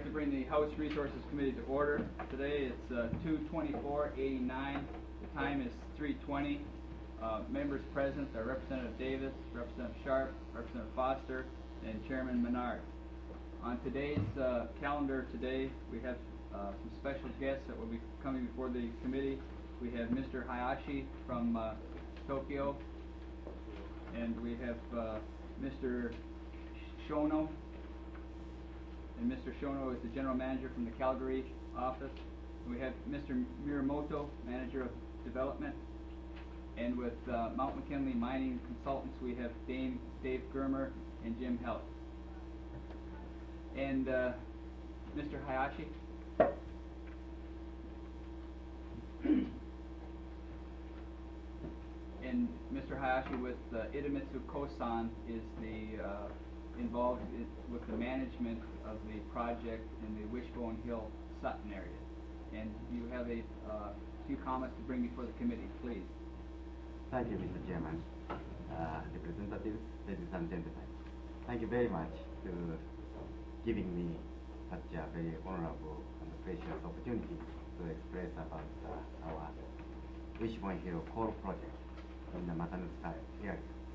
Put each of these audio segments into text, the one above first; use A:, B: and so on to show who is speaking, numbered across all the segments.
A: to bring the House Resources Committee to order. Today it's 2/24/89. The time is 3:20. Members present are Representative Davis, Representative Sharp, Representative Foster, and Chairman Menard. On today's calendar today, we have some special guests that will be coming before the committee. We have Mr. Hayashi from Tokyo, and we have Mr. Shono. And Mr. Shono is the general manager from the Calgary office. And we have Mr. Muramoto, manager of development. And with Mount McKinley Mining Consultants, we have Dave Germer and Jim Help. And Mr. Hayashi. And Mr. Hayashi with Idemitsu Kosan is the involved with the management of the project in the Wishbone Hill Sutton area. And you have a few comments to bring before the committee, please.
B: Thank you, Mr. Chairman, representatives, ladies and gentlemen. Thank you very much for giving me such a very honorable and precious opportunity to express about our Wishbone Hill coal project in the Matanuska area.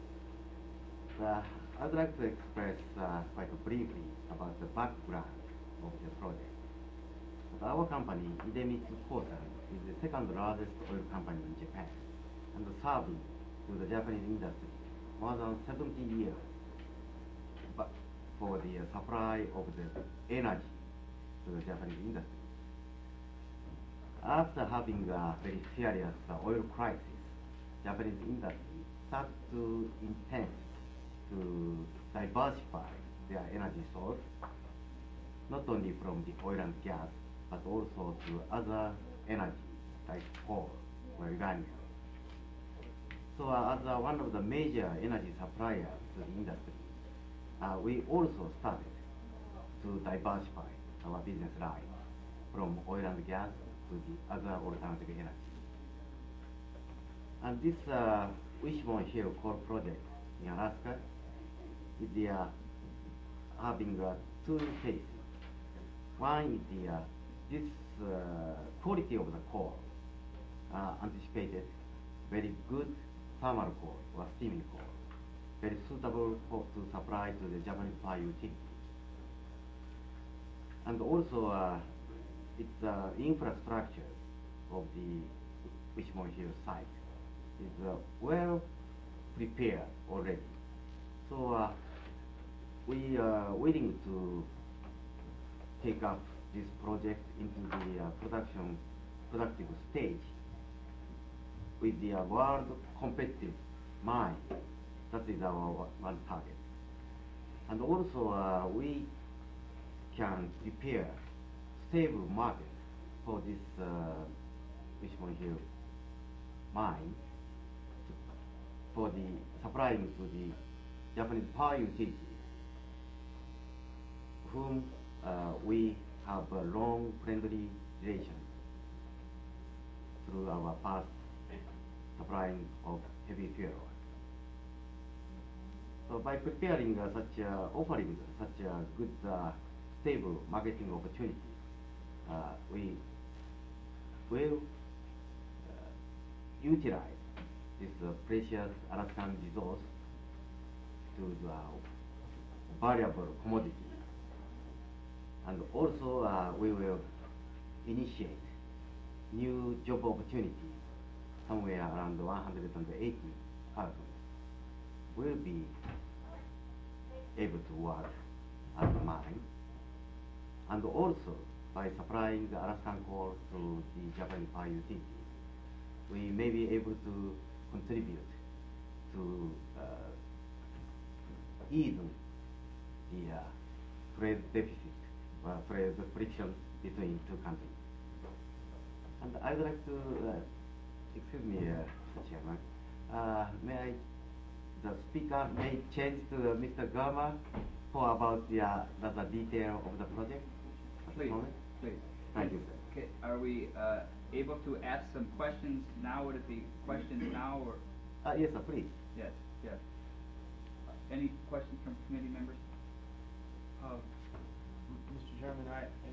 B: I would like to express quite briefly about the background of the project. Our company, Idemitsu Kosan, is the second largest oil company in Japan and serving to the Japanese industry more than 70 years but for the supply of the energy to the Japanese industry. After having a very serious oil crisis, Japanese industry started to intend to diversify their energy source, not only from the oil and gas, but also to other energy like coal or uranium. So as one of the major energy suppliers to the industry, we also started to diversify our business line from oil and gas to the other alternative energy. And this Wishbone Hill coal project in Alaska is having two phases. One is this quality of the coal anticipated very good thermal coal or steaming coal, very suitable to supply to the Japanese power utility. And also its infrastructure of the Wishbone Hill site is well prepared already. So we are willing to take up this project into the productive stage with the world competitive mine. That is our one target. And also we can prepare stable market for this Wishbone Hill mine for the supplying to the Japanese power utility, whom we have a long friendly relation through our past supplying of heavy fuel oil. So by preparing offering such a good stable marketing opportunity, we will utilize this precious Alaskan resource to the valuable commodity. And also we will initiate new job opportunity somewhere around 180 persons will be able to work at the mine. And also by supplying the Alaskan coal to the Japanese power utility, we may be able to contribute to ease the trade deficit, trade friction between two countries. And I'd like to, excuse me, Mr. Chairman, the speaker may change to Mr. Germer for about the detail of the project?
A: Please, please.
B: Thank you.
A: Okay, are we able to ask some questions now? Would it be questions now or?
B: Yes, sir, please.
A: Yes, yes. Any questions from committee members?
C: Mr. Chairman, I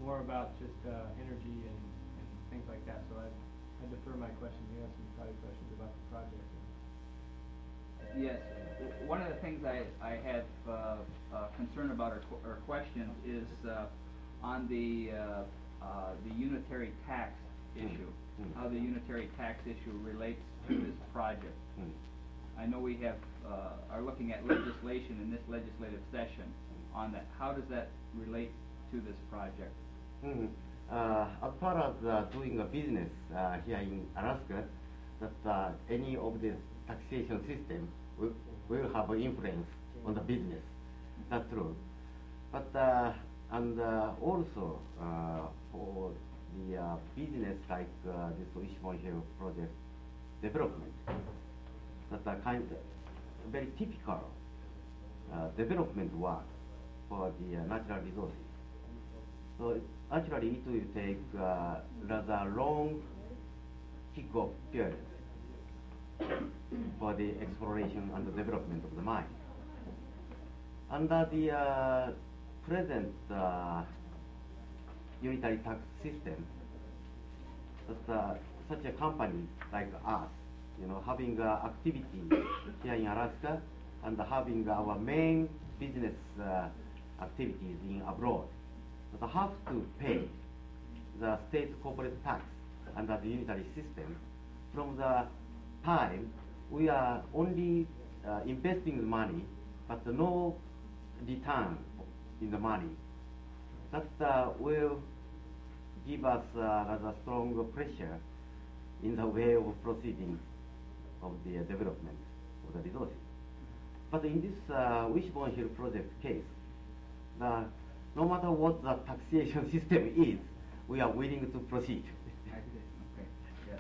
C: more about just energy and things like that. So I defer my questions. You have some probably questions about the project.
A: Yes, one of the things I have concern about or questions is on the unitary tax issue, how the unitary tax issue relates to this project. I know we have are looking at legislation in this legislative session on that. How does that relate to this project?
B: As far as doing a business here in Alaska, that any of the taxation system will have an influence on the business. That's true. But and also for the business like this Ishimon Hill project development, that are kind of very typical development work for the natural resources. So actually it will take rather long kick-off period for the exploration and the development of the mine. Under the present unitary tax system, that such a company like us, having activity here in Alaska and having our main business activities in abroad, that have to pay the state corporate tax under the unitary system from the time we are only investing the money, but no return in the money. That will give us rather strong pressure in the way of proceeding of the development of the resources. But in this Wishbone Hill project case, no matter what the taxation system is, we are willing to proceed.
A: I see. Okay. Yes.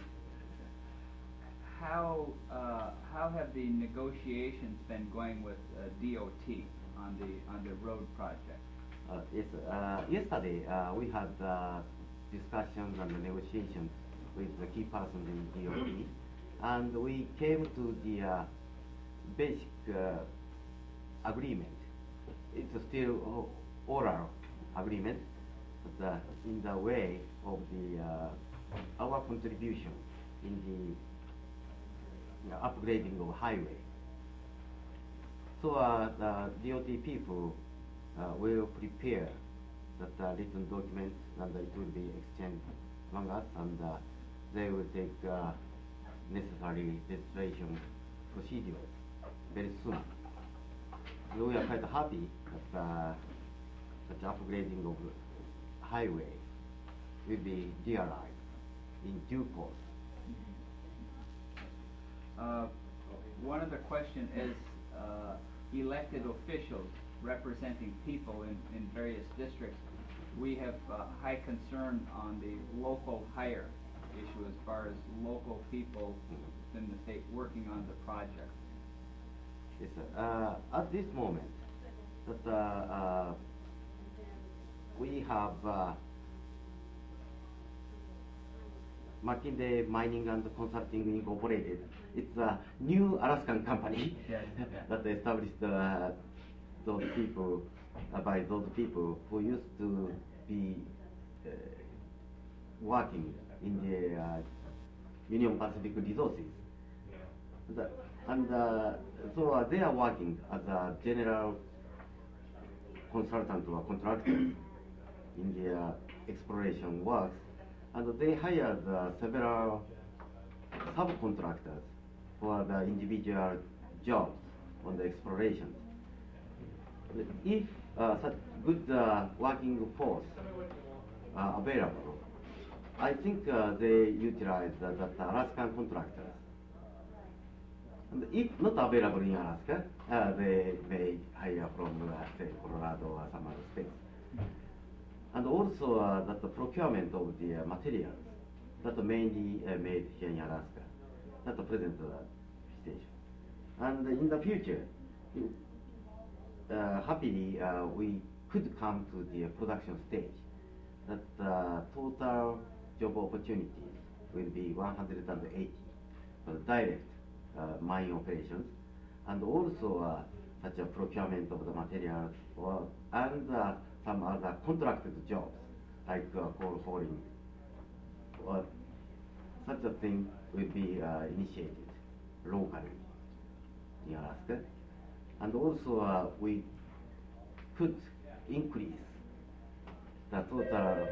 A: How have the negotiations been going with DOT on the road project?
B: Yes. Yesterday we had discussions and negotiations with the key persons in DOT, and we came to the basic agreement. It's still oral agreement, but in the way of the our contribution in the upgrading of highway. So the DOT people will prepare that written document, and it will be exchanged among us, and they will take necessary registration procedures very soon. So we are quite happy that such upgrading of highway will be realized in due course.
A: One other question is elected officials representing people in various districts. We have high concern on the local hire issue as far as local people in the state working on the project.
B: Yes, sir. At this moment, that we have McKinsey Mining and Consulting Incorporated. It's a new Alaskan company that established those people by those people who used to be working in the Union Pacific Resources. And so they are working as a general consultant or contractor in the exploration works, and they hired several subcontractors for the individual jobs on the exploration. If such good working force are available, I think they utilize the Alaskan contractors. And if not available in Alaska, they may hire from, say, Colorado or some other states. And also that the procurement of the materials that are mainly made here in Alaska, that's the present situation. And in the future, happily we could come to the production stage that total job opportunities will be 180 for the direct mine operations, and also such a procurement of the materials and some other contracted jobs like coal hauling, or such a thing will be initiated locally in Alaska. And also we could increase the total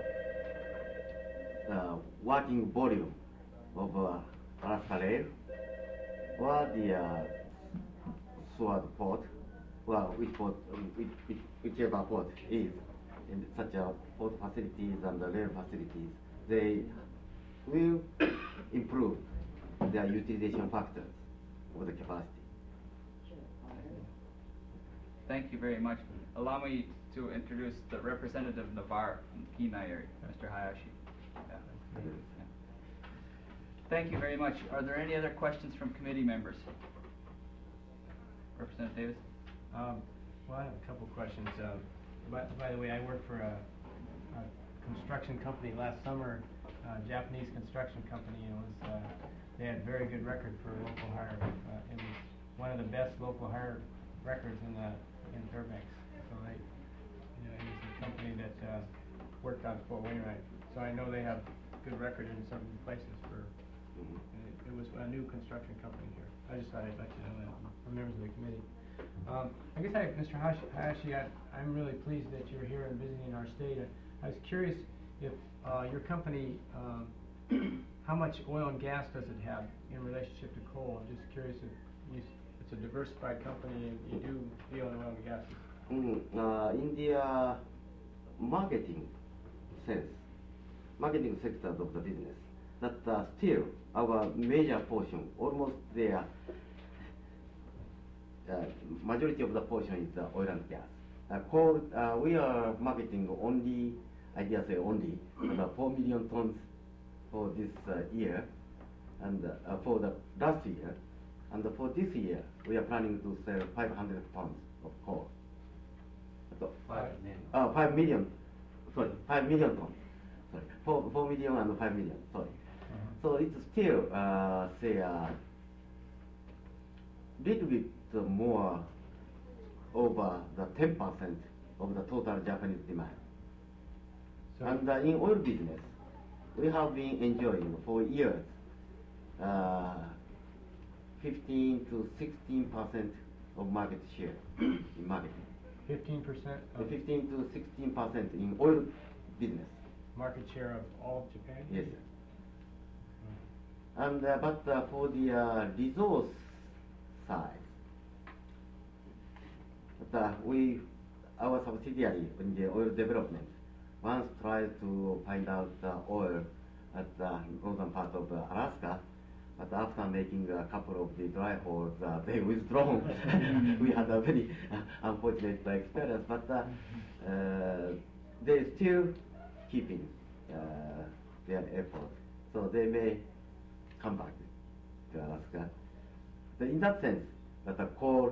B: working volume of Alaska Rail or the Seward port, well, whichever port is in such a port facilities and the rail facilities, they will improve their utilization factors of the capacity.
A: Thank you very much. Allow me to introduce the representative of Navarre from the Kenai area, Mr. Hayashi. Yeah. Thank you very much. Are there any other questions from committee members? Representative Davis?
C: Well, I have a couple questions. By the way, I worked for a construction company last summer, a Japanese construction company, and it was they had very good record for local hire. It was one of the best local hire records in Fairbanks. So they, it was a company that worked on Fort Wainwright. So I know they have good record in some places for. It was a new construction company here. I just thought I'd let you know that for members of the committee. I guess Mr. Hayashi, I'm really pleased that you're here and visiting our state. I was curious if your company, how much oil and gas does it have in relationship to coal? I'm just curious if it's a diversified company and you do deal in oil and gas.
B: In the marketing sector of the business, that still our major portion, almost the majority of the portion is oil and gas. Coal, we are marketing only, I dare say only, about 4 million tons for this year, and for the last year, and for this year, we are planning to sell 500 tons of coal. So, 5 million, sorry, 5 million tons. Sorry, 4 million and 5 million, sorry. So it's still, say, little bit more over the 10% of the total Japanese demand. So and in oil business, we have been enjoying for years 15 to 16% of market share in marketing.
C: 15%?
B: 15 to 16% in oil business.
C: Market share of all of Japan?
B: Yes. And but for the resource side, our subsidiary in the oil development once tried to find out oil at the northern part of Alaska, but after making a couple of the dry holes, they withdrawn. We had a very unfortunate experience, but they still keeping their effort, so they may come back to Alaska. In that sense, that the coal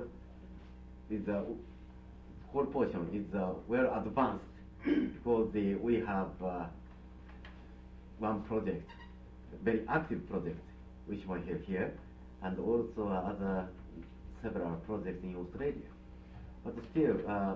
B: portion is well advanced because we have one project, very active project, which we have here, and also other several projects in Australia. But still,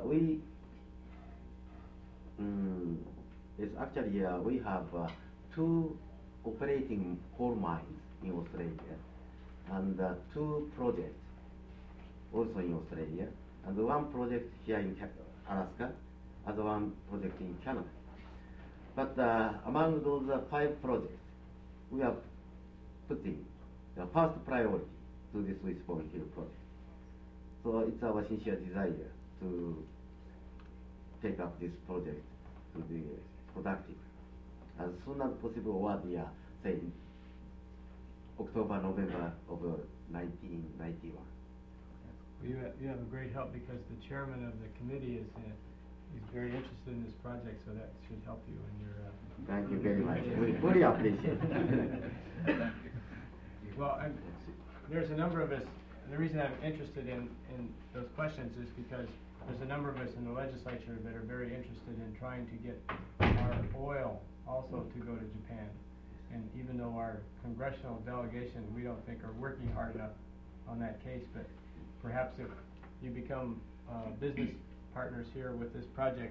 B: it's actually we have 2 operating coal mines in Australia, and 2 projects also in Australia, and 1 project here in Alaska, and 1 project in Canada. But among those 5 projects, we are putting the first priority to this Wishbone Hill project. So it's our sincere desire to take up this project to be productive as soon as possible, or say October, November of 1991.
C: You have a great help because the chairman of the committee is very interested in this project, so that should help you in your.
B: Thank you very much. We fully appreciate it.
A: Thank you.
C: Well, there's a number of us. The reason I'm interested in those questions is because there's a number of us in the legislature that are very interested in trying to get our oil also to go to Japan. And even though our congressional delegation, we don't think are working hard enough on that case, but perhaps if you become business partners here with this project,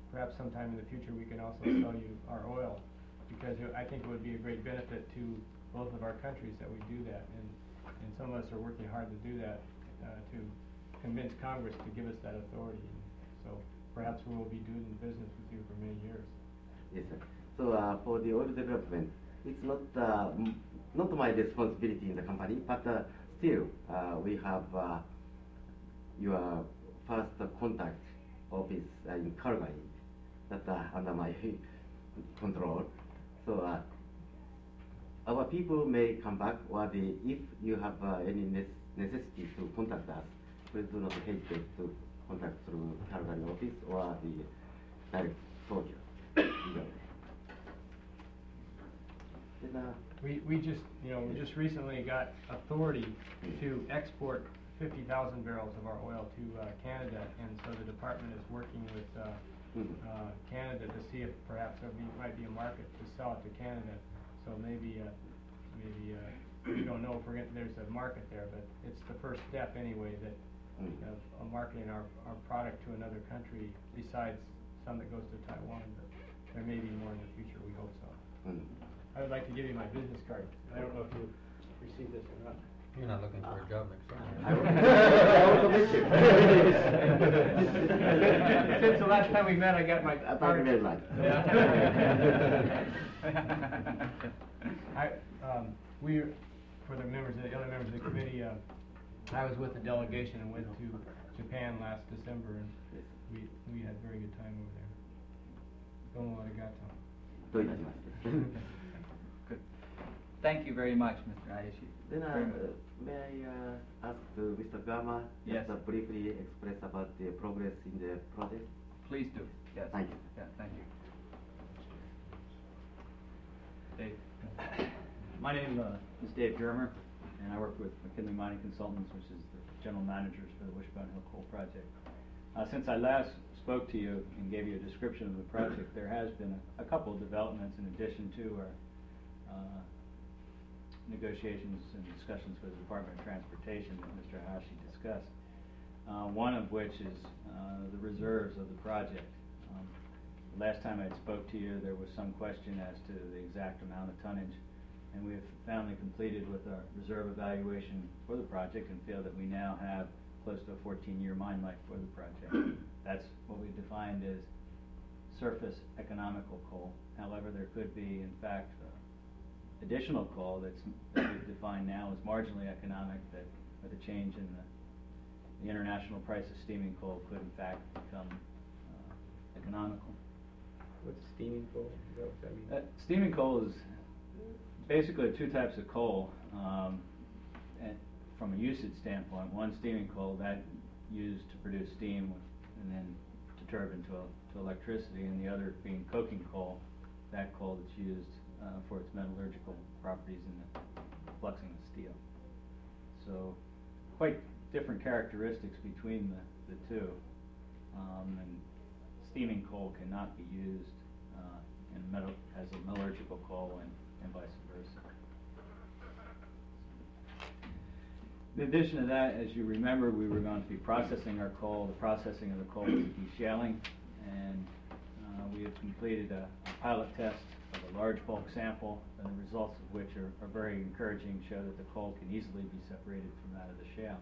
C: perhaps sometime in the future we can also sell you our oil, because I think it would be a great benefit to both of our countries that we do that, and some of us are working hard to do that, to convince Congress to give us that authority. So perhaps we will be doing business with you for many years.
B: Yes, sir. So for the oil development, it's not not my responsibility in the company, but still we have your first contact office in Calgary that under my control. So our people may come back, or if you have any necessity to contact us, please do not hesitate to contact through Calgary office or the direct Tokyo.
C: We just recently got authority to export 50,000 barrels of our oil to Canada, and so the department is working with Canada to see if perhaps there might be a market to sell it to Canada. So maybe we don't know if there's a market there, but it's the first step anyway, that of marketing our product to another country besides some that goes to Taiwan. But there may be more in the future. We hope so. I would like to give you my business card. I don't know if you received this or not.
D: You're not looking for a job next
B: I
D: summer.
B: will miss you.
C: Since the last time we met, I got my
B: Thank
C: card.
B: you very much.
C: We, for the other members of the committee, I was with the delegation and went to Japan last December, and we had a very good time over there. Domo arigato.
A: Good. Thank you very much, Mr. Hayashi.
B: Then
A: Very much.
B: may I ask Mr. Gama
A: Yes.
B: just briefly express about the progress in the project?
A: Please do. Yes.
B: Thank you.
A: Yeah, thank you. Dave.
E: My name is Dave Germer, and I work with McKinley Mining Consultants, which is the general managers for the Wishbone Hill Coal Project. Since I last spoke to you and gave you a description of the project, there has been a couple of developments in addition to our negotiations and discussions with the Department of Transportation that Mr. Hayashi discussed. One of which is the reserves of the project. The last time I spoke to you, there was some question as to the exact amount of tonnage, and we have finally completed with our reserve evaluation for the project and feel that we now have close to a 14-year mine life for the project. That's what we defined as surface economical coal. However, there could be, in fact, additional coal that we've defined now as marginally economic, that with a change in the international price of steaming coal could in fact become economical.
C: What's steaming coal? Is that what that means?
E: Steaming coal is basically two types of coal. And from a usage standpoint, one steaming coal that used to produce steam and then to turbine to electricity, and the other being coking coal, that coal that's used for its metallurgical properties in the fluxing of steel. So quite different characteristics between the two, and steaming coal cannot be used as a metallurgical coal and vice versa. In addition to that, as you remember, we were going to be processing our coal. The processing of the coal would be deshaling, and we have completed a pilot test of a large bulk sample, and the results of which are very encouraging, show that the coal can easily be separated from that of the shale.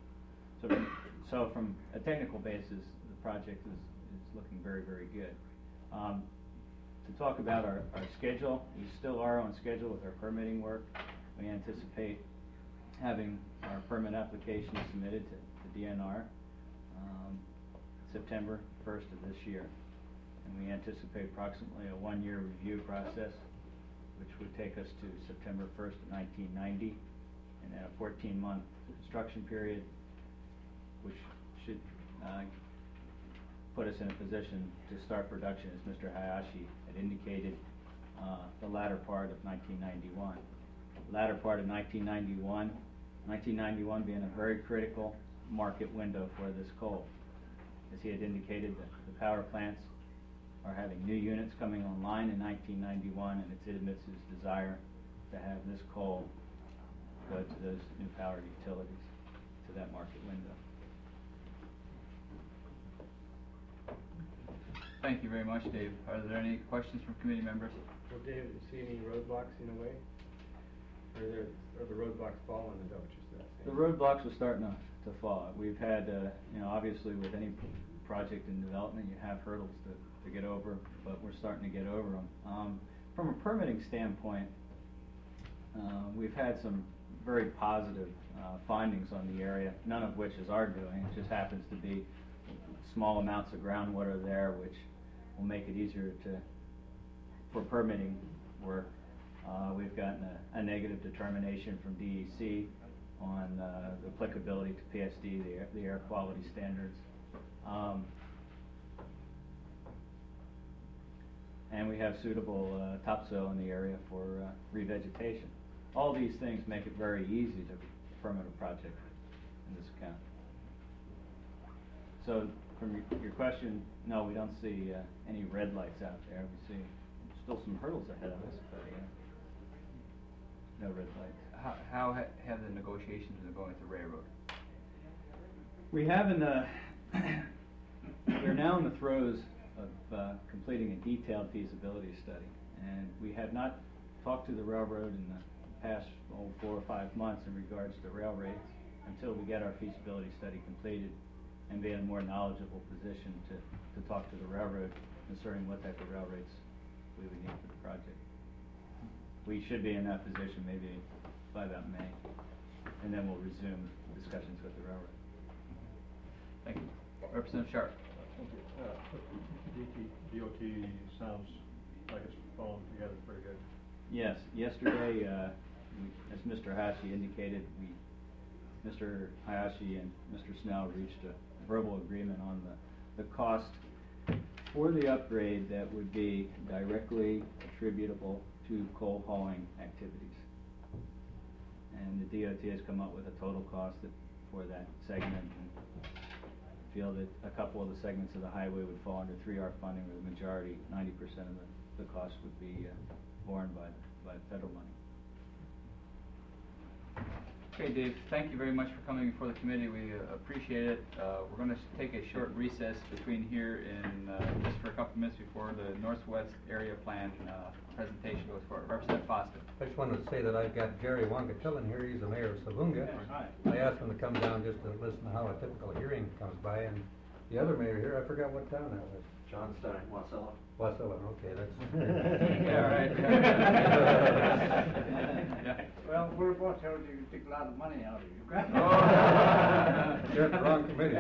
E: So from a technical basis, the project is looking very, very good. To talk about our schedule, we still are on schedule with our permitting work. We anticipate having our permit application submitted to DNR September 1st of this year. And we anticipate approximately a 1-year review process, which would take us to September 1st of 1990, and then a 14-month construction period, which should put us in a position to start production, as Mr. Hayashi had indicated, the latter part of 1991. The latter part of 1991 being a very critical market window for this coal. As he had indicated, the power plants are having new units coming online in 1991, and it's ITMITSU's desire to have this coal go to those new power utilities, to that market window.
A: Thank you very much, Dave. Are there any questions from committee members?
C: Well, Dave, do you see any roadblocks in a way? Or the roadblocks falling, is that what you're saying?
E: The roadblocks are starting to fall. We've had, obviously with any project in development, you have hurdles to get over, but we're starting to get over them. From a permitting standpoint, we've had some very positive findings on the area, none of which is our doing. It just happens to be small amounts of groundwater there, which will make it easier for permitting work. We've gotten a negative determination from DEC on the applicability to PSD, the air quality standards. And we have suitable topsoil in the area for revegetation. All these things make it very easy to permit a project in this county. So from your question, no, we don't see any red lights out there. We see still some hurdles ahead of us, but no red lights.
A: How have the negotiations been going with the railroad?
E: We have we're now in the throes of completing a detailed feasibility study, and we have not talked to the railroad in the past 4 or 5 months in regards to rail rates until we get our feasibility study completed and be in a more knowledgeable position to talk to the railroad concerning what type of rail rates we would need for the project. We should be in that position maybe by about May, and then we'll resume discussions with the railroad.
A: Thank you. Representative Sharp.
F: DOT sounds like it's falling together pretty good.
E: Yes, yesterday, as Mr. Hayashi indicated, Mr. Hayashi and Mr. Snell reached a verbal agreement on the cost for the upgrade that would be directly attributable to coal hauling activities. And the DOT has come up with a total cost for that segment, and feel that a couple of the segments of the highway would fall under 3R funding, where the majority, 90% of the cost would be borne by federal money.
A: Okay, Dave, thank you very much for coming before the committee. We appreciate it. We're going to take a short recess between here and just for a couple minutes before the Northwest Area Plan presentation goes forward. Representative Foster.
D: I just wanted to say that I've got Jerry Wangatillin here. He's the mayor of Savunga.
E: Yes, hi.
D: I asked him to come down just to listen to how a typical hearing comes by, and the other mayor here, I forgot what town that was.
B: Johnstown, Wasilla.
D: Wasilla, okay, that's.
A: Yeah, right.
G: Yeah. Well, we're both told you to take a lot of money out of you.
D: You're at the wrong committee.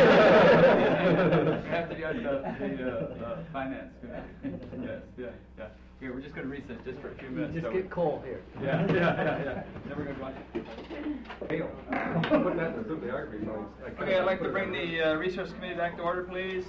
A: You have to be on the finance committee. Yes, yeah. Okay, we're just going to recess just for a few minutes.
G: Just get coal here.
A: Yeah. Never going to watch it.
D: Hale, put that in the bibliography, so
A: Okay, I'd like to bring the Resource Committee back to order, please.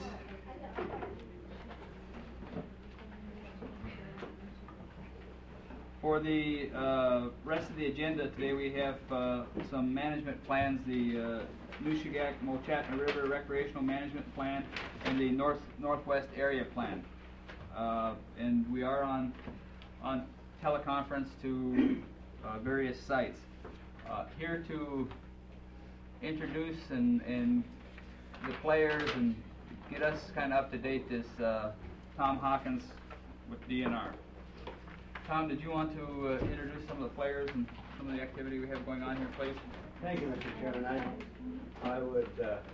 A: For the rest of the agenda today, we have some management plans, the Nushagak-Mulchatna River Recreational Management Plan and the Northwest Area Plan. And we are on teleconference to various sites. Here to introduce and the players and get us kind of up to date is Tom Hawkins with DNR. Tom, did you want to introduce some of the players and some of the activity we have going on here, please?
G: Thank you, Mr. Chairman. I would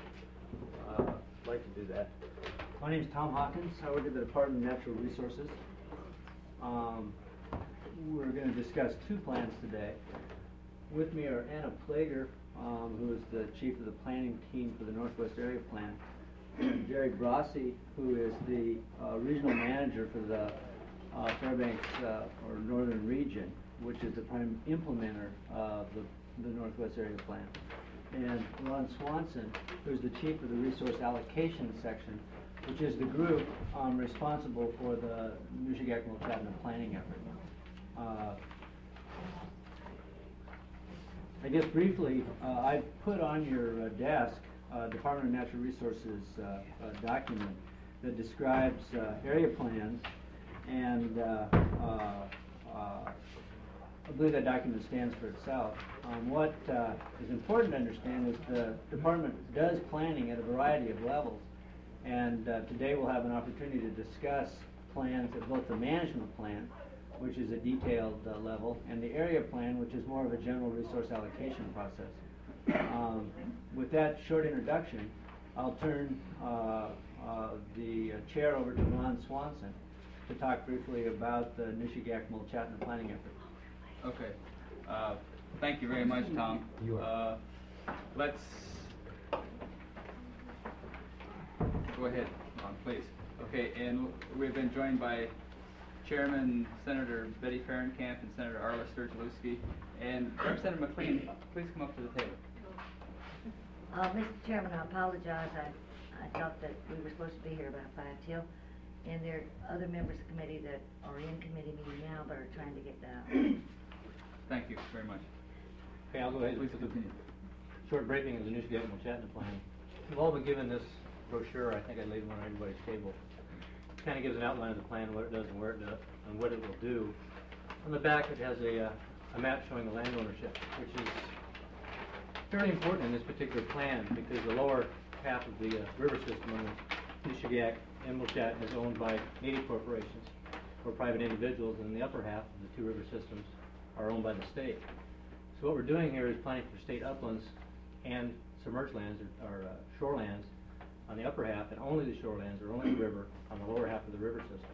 G: like to do that. My name is Tom Hawkins. I work at the Department of Natural Resources. We're going to discuss 2 plans today. With me are Anna Plager, who is the chief of the planning team for the Northwest Area Plan, and Jerry Brossi, who is the regional manager for the Fairbanks or Northern Region, which is the prime implementer of the Northwest Area Plan, and Ron Swanson, who's the chief of the Resource Allocation Section, which is the group responsible for the Nushagak-Mulchatna planning effort. I guess briefly, I put on your desk Department of Natural Resources document that describes area plans, and I believe that document stands for itself. What is important to understand is the department does planning at a variety of levels, And today we'll have an opportunity to discuss plans at both the management plan, which is a detailed level, and the area plan, which is more of a general resource allocation process. With that short introduction, I'll turn the chair over to Ron Swanson to talk briefly about the Nishigack-Mulchatna planning effort.
A: Okay. Thank you very much, Tom. Let's go ahead, Ron, please. Okay, and we've been joined by Chairman Senator Betty Fahrenkamp and Senator Arla Sturgeluski. And Representative McLean, please come up to the table.
H: Mr. Chairman, I apologize. I thought that we were supposed to be here about 5 till, and there are other members of the committee that are in committee meeting now but are trying to get out.
A: Thank you very much.
C: Okay, I'll go ahead
A: Please
C: with the
A: continue.
C: short briefing of the Nishigack-Mulchatna plan. We've all been given this brochure. I think I laid one on everybody's table. It kind of gives an outline of the plan, what it does and where it does, and what it will do. On the back, it has a map showing the land ownership, which is very important in this particular plan because the lower half of the river system on the Nishigack and Mulchatna is owned by native corporations or private individuals, and the upper half of the two river systems are owned by the state. So what we're doing here is planning for state uplands and submerged lands or shorelands on the upper half, and only the shorelands or only the river on the lower half of the river system.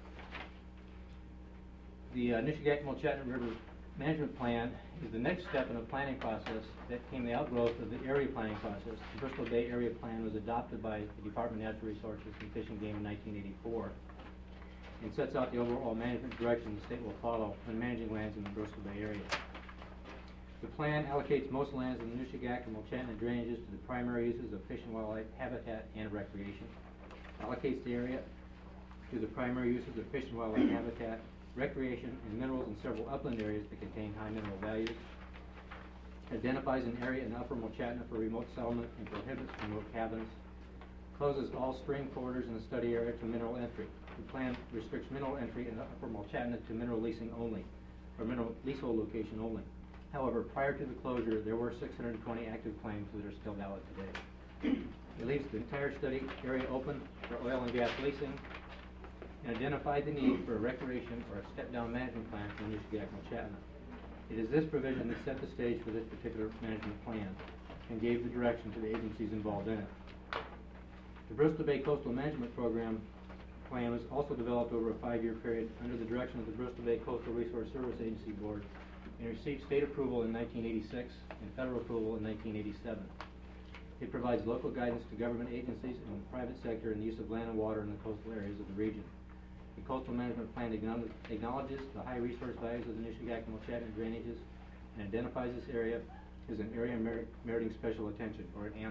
C: The Nishigack-Mulchatna River Management Plan is the next step in a planning process that came the outgrowth of the area planning process. The Bristol Bay Area Plan was adopted by the Department of Natural Resources and Fish and Game in 1984 and sets out the overall management direction the state will follow when managing lands in the Bristol Bay area. The plan allocates most lands in the Nishigack and Mulchatna drainages to the primary uses of fish and wildlife habitat and recreation. Allocates the area to the primary uses of fish and wildlife habitat, recreation, and minerals in several upland areas that contain high mineral values. Identifies an area in Upper Mulchatna for remote settlement and prohibits remote cabins. Closes all stream corridors in the study area to mineral entry. The plan restricts mineral entry in the Upper Mulchatna to mineral leasing only, or mineral leasehold location only. However, prior to the closure, there were 620 active claims that are still valid today. It leaves the entire study area open for oil and gas leasing and identified the need for a recreation or a step-down management plan for Nishigack-Mulchatna. It is this provision that set the stage for this particular management plan and gave the direction to the agencies involved in it. The Bristol Bay Coastal Management Program plan was also developed over a 5-year period under the direction of the Bristol Bay Coastal Resource Service Agency Board and received state approval in 1986 and federal approval in 1987. It provides local guidance to government agencies and the private sector in the use of land and water in the coastal areas of the region. The Coastal Management Plan acknowledges the high resource values of the Nishigack and Mulchatna drainages and identifies this area as an area meriting special attention, or an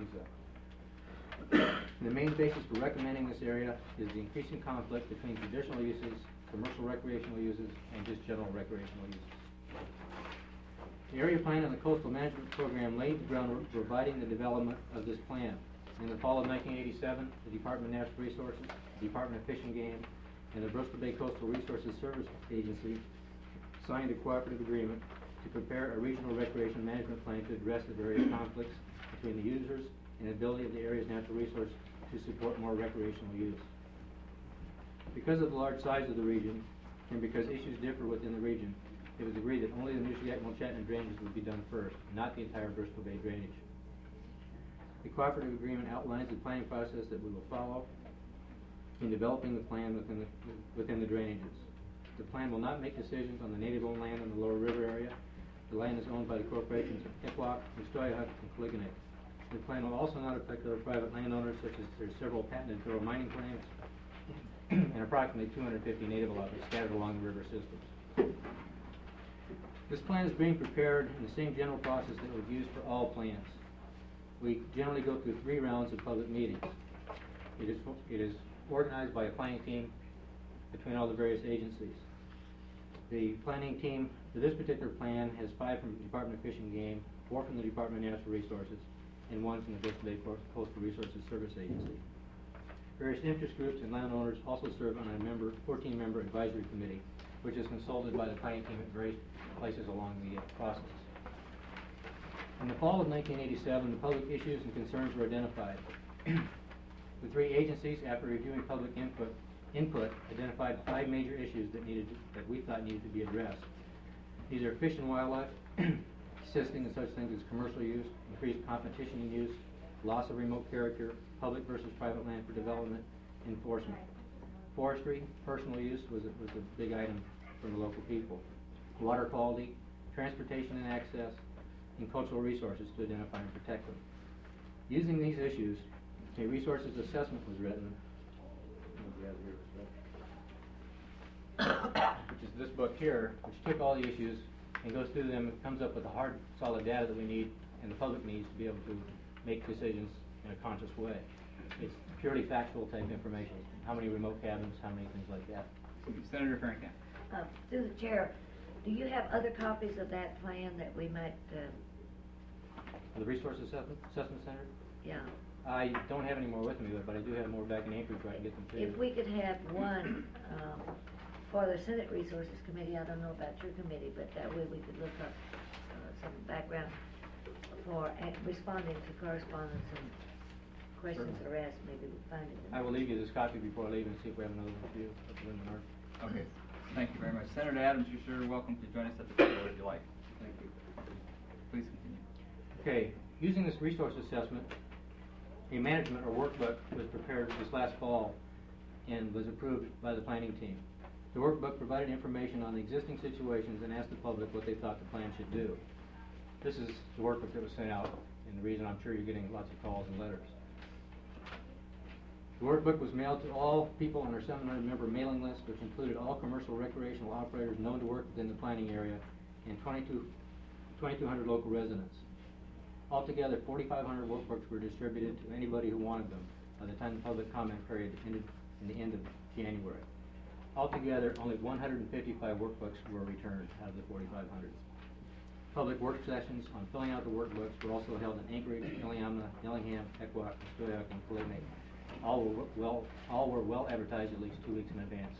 C: AMSA. The main basis for recommending this area is the increasing conflict between traditional uses, commercial recreational uses, and just general recreational uses. The area plan and the Coastal Management Program laid the groundwork for providing the development of this plan. In the fall of 1987, the Department of Natural Resources, the Department of Fish and Game, and the Bristol Bay Coastal Resources Service Agency signed a cooperative agreement to prepare a regional recreation management plan to address the various conflicts between the users and the ability of the area's natural resource to support more recreational use. Because of the large size of the region, and because issues differ within the region, it was agreed that only the Nishigack-Mulchatna drainages would be done first, not the entire Bristol Bay drainage. The cooperative agreement outlines the planning process that we will follow in developing the plan within the drainages. The plan will not make decisions on the native-owned land in the lower river area. The land is owned by the corporations of Kiplock, Muskoyahuk, and Koliganek. The plan will also not affect other private landowners, such as there's several patented federal mining claims and approximately 250 native allotments scattered along the river systems. This plan is being prepared in the same general process that we've used for all plans. We generally go through 3 rounds of public meetings. It is organized by a planning team between all the various agencies. The planning team for this particular plan has 5 from the Department of Fish and Game, 4 from the Department of Natural Resources, and 1 from the Bristol Bay Coastal Resources Service Agency. Various interest groups and landowners also serve on a 14-member advisory committee, which is consulted by the planning team at various places along the process. In the fall of 1987, the public issues and concerns were identified. The three agencies, after reviewing public input, identified 5 major issues that we thought needed to be addressed. These are fish and wildlife, assisting in such things as commercial use, increased competition in use, loss of remote character, public versus private land for development, enforcement. Forestry, personal use was a big item from the local people. Water quality, transportation and access, and cultural resources to identify and protect them. Using these issues, a resources assessment was written, which is this book here, which took all the issues and goes through them and comes up with the hard, solid data that we need and the public needs to be able to make decisions in a conscious way. It's purely factual type information. How many remote cabins, how many things like that.
A: Senator Fahrenkamp.
H: Through the chair, do you have other copies of that plan that we might,
C: The Resource Assessment Center?
H: yeah?
C: I don't have any more with me, but I do have more back in Anchorage where I can get them to you.
H: If we could have one, for the Senate Resources Committee, I don't know about your committee, but that way we could look up, some background for responding to correspondence and questions that are asked, maybe we'll find it.
C: I will leave you this copy before I leave and see if we have another review of the Linden Art.
A: Okay, thank you very much. Senator Adams, you're sure welcome to join us at the table if you like. Thank you. Please continue.
C: Okay, using this resource assessment, a management or workbook was prepared this last fall and was approved by the planning team. The workbook provided information on the existing situations and asked the public what they thought the plan should do. This is the workbook that was sent out, and the reason I'm sure you're getting lots of calls and letters. The workbook was mailed to all people on our 700-member mailing list, which included all commercial recreational operators known to work within the planning area and 2,200 local residents. Altogether, 4,500 workbooks were distributed to anybody who wanted them by the time the public comment period ended in the end of January. Altogether, only 155 workbooks were returned out of the 4,500. Public work sessions on filling out the workbooks were also held in Anchorage, Iliamna, Nellingham, Equock, Stoyock, and Caligny. All were well advertised at least 2 weeks in advance.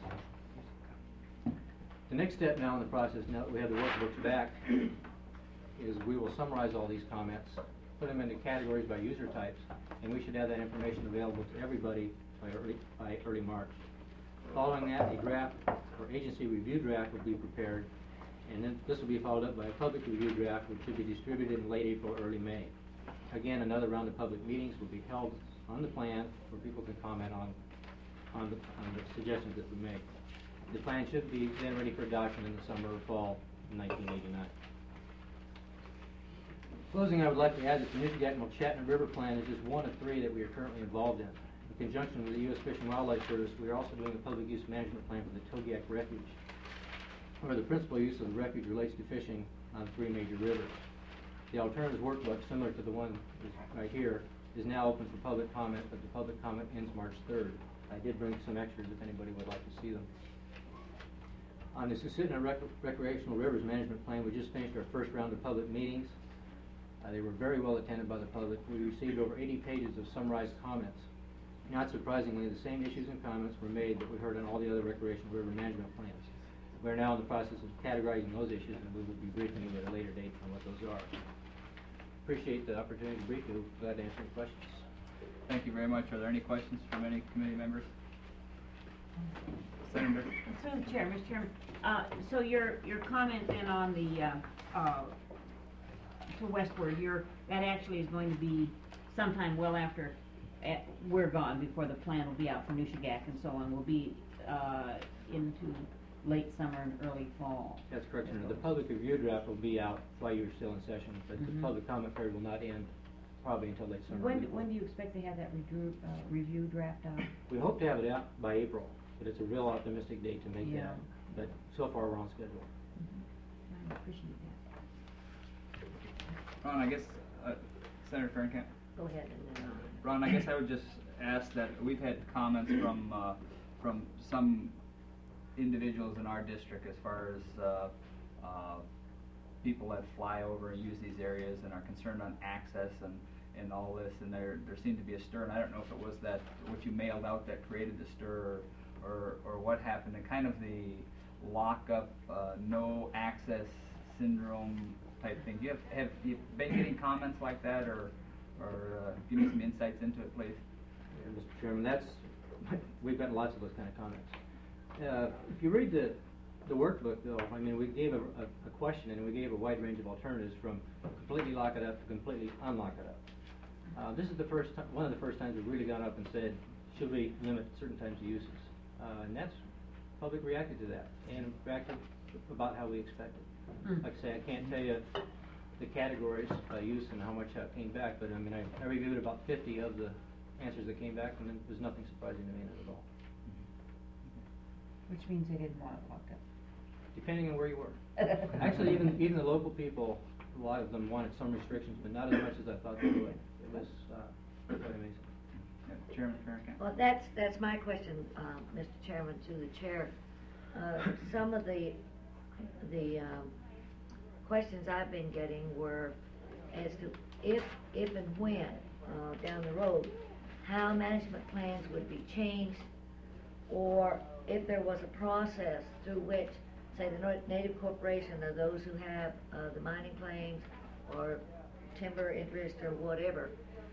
C: The next step now in the process, now that we have the workbooks back, is we will summarize all these comments, put them into categories by user types, and we should have that information available to everybody by early March. Following that, a draft or agency review draft will be prepared, and then this will be followed up by a public review draft, which should be distributed in late April, early May. Again, another round of public meetings will be held on the plan where people can comment on the suggestions that we make. The plan should be then ready for adoption in the summer or fall of 1989. Closing, I would like to add that the Nushagak-Mulchatna River Plan is just one of 3 that we are currently involved in. In conjunction with the U.S. Fish and Wildlife Service, we are also doing a public use management plan for the Togiak Refuge, where the principal use of the refuge relates to fishing on 3 major rivers. The alternatives workbook, similar to the one right here, is now open for public comment, but the public comment ends March 3rd. I did bring some extras if anybody would like to see them. On the Susitna Recreational Rivers Management Plan, we just finished our first round of public meetings. They were very well attended by the public. We received over 80 pages of summarized comments. Not surprisingly, the same issues and comments were made that we heard on all the other recreational river management plans. We're now in the process of categorizing those issues, and we will be briefing you at a later date on what those are. Appreciate the opportunity to brief you. Glad to answer any questions.
A: Thank you very much. Are there any questions from any committee members? Senator?
I: Through the chair, Mr. Chairman, so your comment then on the, to westward, that actually is going to be sometime well after we're gone, before the plan will be out for Nushagak and so on, will be into late summer and early fall.
C: That's correct, Senator. The public review draft will be out while you're still in session, but the public comment period will not end probably until late summer.
I: When do you expect to have that review draft out?
C: We hope to have it out by April, but it's a real optimistic date to make
I: Yeah.
C: that. But so far, we're on schedule.
I: I appreciate that.
A: Ron, I guess, Senator Fahrenkamp?
H: Go ahead and then,
A: Ron, I guess I would just ask that we've had comments from some individuals in our district as far as people that fly over and use these areas and are concerned on access and all this, and there seemed to be a stir, and I don't know if it was that what you mailed out that created the stir or what happened, and kind of the lockup, no access syndrome type thing. Have you been getting comments like that, or give me some insights into it, please?
G: Mr. Chairman, that's, we've gotten lots of those kind of comments. If you read the workbook though, I mean, we gave a question and we gave a wide range of alternatives from completely lock it up to completely unlock it up. This is the first time, one of the first times we've really gone up and said, should we limit certain types of uses? And that's, public reacted to that and reacted about how we expected. Like I say, I can't tell you the categories by use and how much that came back, but I mean, I reviewed about 50 of the answers that came back, and there's nothing surprising to me in it at all.
I: Which means they didn't want it locked up.
G: Depending on where you were. Actually, even the local people, a lot of them wanted some restrictions, but not as much as I thought they would. It was quite amazing.
A: Chairman Farrakhan.
H: Well, that's my question, Mr. Chairman, to the chair. Some of the questions I've been getting were as to if and when, down the road, how management plans would be changed, or if there was a process through which, say, the Native Corporation or those who have the mining claims or timber interest or whatever,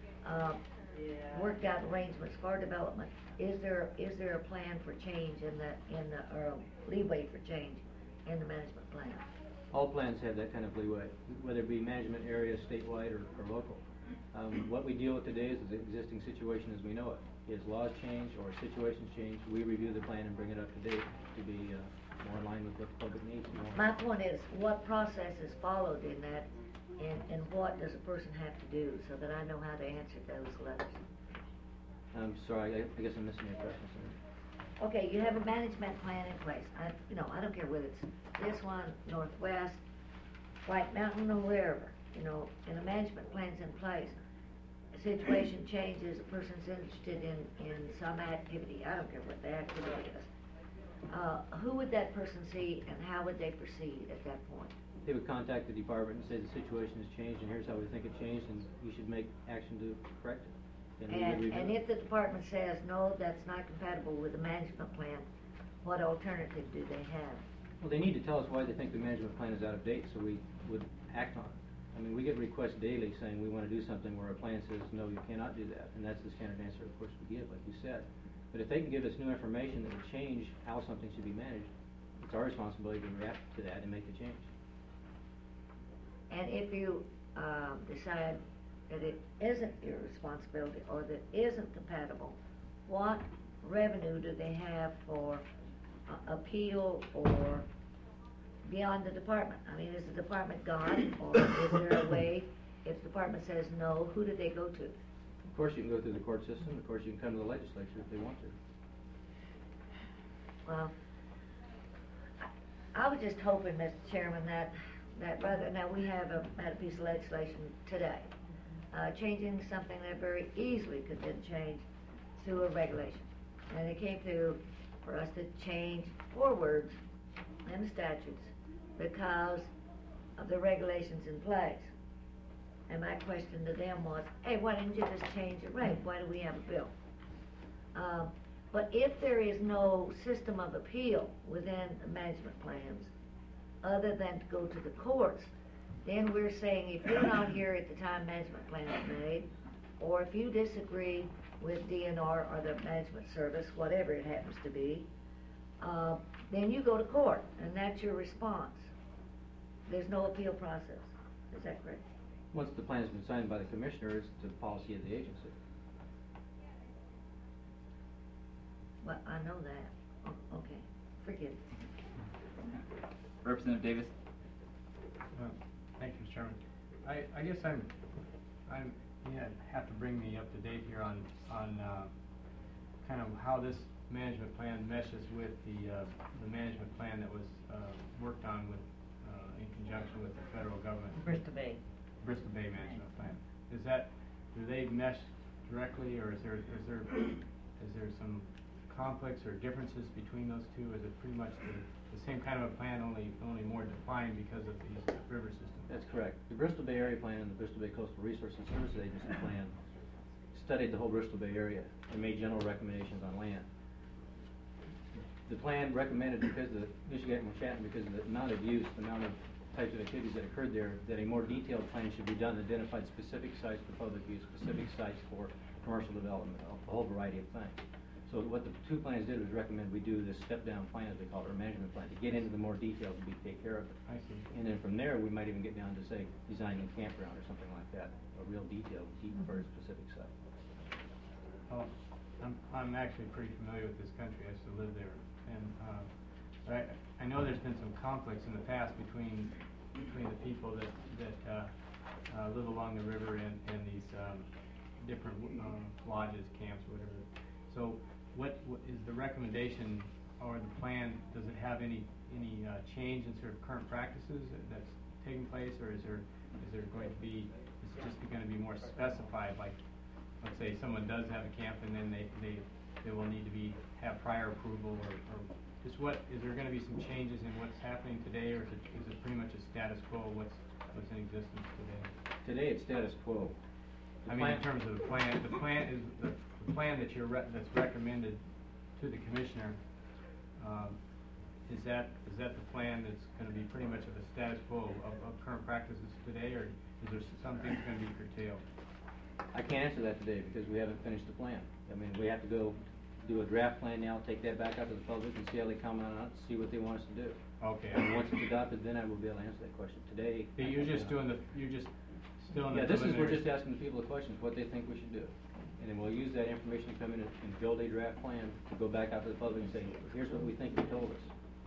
H: worked out arrangements for development. Is there a plan for change or leeway for change in the management plan?
G: All plans have that kind of leeway, whether it be management area, statewide, or local. What we deal with today is the existing situation as we know it. As laws change or situations change, we review the plan and bring it up to date to be more in line with what the public needs.
H: My point is, what process is followed in that, and what does a person have to do so that I know how to answer those letters?
G: I'm sorry, I guess I'm missing your question, sir.
H: Okay, you have a management plan in place. I don't care whether it's this one, Northwest, White Mountain, or wherever, and a management plan's in place. A situation changes, a person's interested in some activity, I don't care what the activity is. Who would that person see and how would they proceed at that point?
G: They would contact the department and say the situation has changed and here's how we think it changed and you should make action to correct it.
H: And if the department says, no, that's not compatible with the management plan, what alternative do they have?
G: Well, they need to tell us why they think the management plan is out of date so we would act on it. I mean, we get requests daily saying we want to do something where our plan says, no, you cannot do that. And that's the standard answer, of course, we give, like you said. But if they can give us new information that would change how something should be managed, it's our responsibility to react to that and make the change.
H: And if you decide that it isn't your responsibility or that isn't compatible, what revenue do they have for appeal or beyond the department? I mean, is the department gone, or is there a way, if the department says no, who do they go to?
G: Of course, you can go through the court system. Of course, you can come to the legislature if they want to.
H: Well, I was just hoping, Mr. Chairman, that rather, now we had a piece of legislation today, changing something that very easily could have been changed through a regulation. And it came through for us to change 4 words in the statutes because of the regulations in place. And my question to them was, hey, why didn't you just change the rate? Why do we have a bill? But if there is no system of appeal within the management plans, other than to go to the courts, then we're saying if you're not here at the time management plan is made, or if you disagree with DNR or the management service, whatever it happens to be, then you go to court, and that's your response. There's no appeal process. Is that correct?
G: Once the plan has been signed by the commissioner, it's the policy of the agency.
H: Well, I know that. Okay, forgive me.
A: Representative Davis.
C: Thank you, Mr. Chairman. I guess you have to bring me up to date here on kind of how this management plan meshes with the management plan that was worked on with in conjunction with the federal government.
I: Bristol Bay
C: Management Plan. Do they mesh directly, or is there some conflicts or differences between those two? Is it pretty much the same kind of a plan, only more defined because of the river system?
G: That's correct. The Bristol Bay Area Plan and the Bristol Bay Coastal Resources and Services Agency Plan studied the whole Bristol Bay area and made general recommendations on land. The plan recommended because of the Nishigack and Chatton, because of the amount of use, the amount of types of activities that occurred there, that a more detailed plan should be done, identified specific sites for public use, specific sites for commercial development, a whole variety of things. So what the two plans did was recommend we do this step-down plan, as they call it, or management plan, to get into the more details and take care of it.
C: I see.
G: And then from there, we might even get down to, say, designing a campground or something like that, a real detail, deep for a specific site.
C: Oh, I'm actually pretty familiar with this country. I used to live there, and but I know there's been some conflicts in the past between the people that live along the river and these different lodges, camps, whatever. So, what is the recommendation or the plan? Does it have any change in sort of current practices that's taking place, or is there going to be, is it just going to be more specified? Like, let's say someone does have a camp, and then they will need to have prior approval, or just what is there going to be some changes in what's happening today, or is it pretty much a status quo? What's in existence today?
G: Today, it's status quo.
C: I mean, in terms of the plan, the plan that that's recommended to the commissioner, is that the plan that's going to be pretty much of a status quo of current practices today, or is there some things going to be curtailed?
G: I can't answer that today because we haven't finished the plan. I mean, we have to go do a draft plan now, take that back out to the public and see how they comment on it, see what they want us to do.
C: Okay.
G: And once it's adopted, then I will be able to answer that question. Today.
C: You're just still in the
G: Yeah, we're just asking the people the questions, what they think we should do. And then we'll use that information to come in and build a draft plan to go back out to the public and say, here's what we think you told us.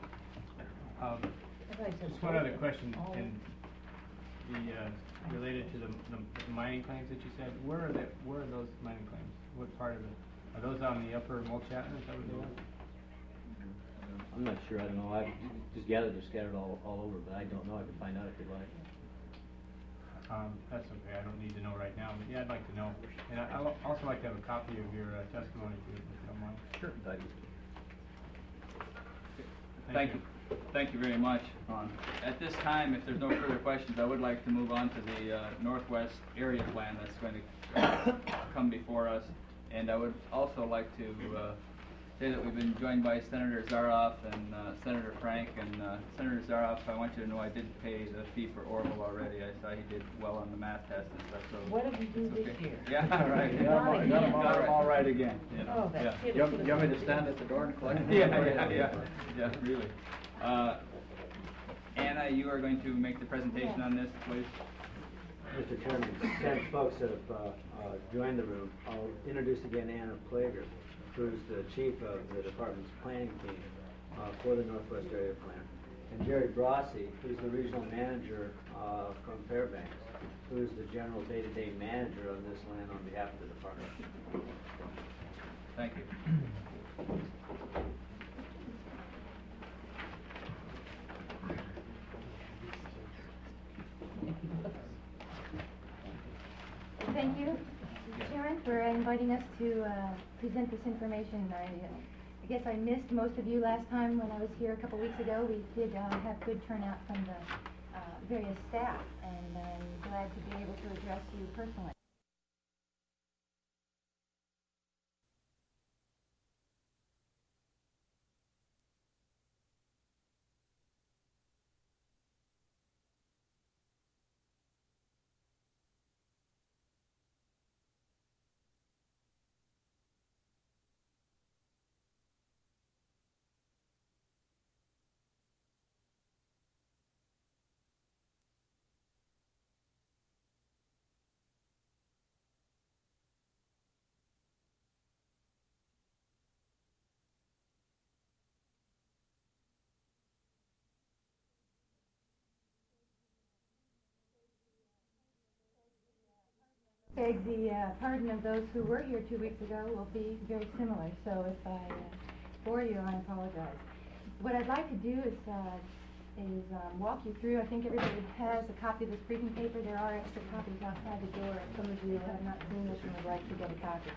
C: Just one other question, and related to the mining claims that you said. Where are those mining claims? What part of it? Are those on the upper Mulchatna? Is that what they are?
G: I'm not sure. I don't know. I just gathered they're scattered all over, but I don't know. I can find out if you'd like.
C: That's okay. I don't need to know right now, but yeah, I'd like to know. And I'd also like to have a copy of your testimony too, if you don't mind.
G: Sure.
A: Thank you. Thank you very much. At this time, if there's no further questions, I would like to move on to the Northwest Area Plan that's going to come before us. And I would also like to say that we've been joined by Senator Zaroff and Senator Frank. And Senator Zaroff, I want you to know I did pay the fee for Orville already. I saw he did well on the math test and stuff. So
H: What did we do
A: it's
H: this
A: okay.
H: year?
A: Yeah, right.
F: You got them all right again.
H: Oh, that's good.
F: You want me to stand at the door and collect them?
A: Yeah, really. Anna, you are going to make the presentation on this, please.
G: Mr. Chairman, since folks have joined the room, I'll introduce again Anna Plager, who's the chief of the department's planning team for the Northwest Area Plan, and Jerry Brossi, who's the regional manager from Fairbanks, who's the general day-to-day manager of this land on behalf of the department.
A: Thank you.
J: Thank you, Sharon, for inviting us to present this information. I guess I missed most of you last time when I was here a couple weeks ago. We did have good turnout from the various staff, and I'm glad to be able to address you personally. The pardon of those who were here 2 weeks ago will be very similar, so if I bore you, I apologize. What I'd like to do is walk you through. I think everybody has a copy of this briefing paper. There are extra copies outside the door. Some of you have not seen this and would like to get a copy.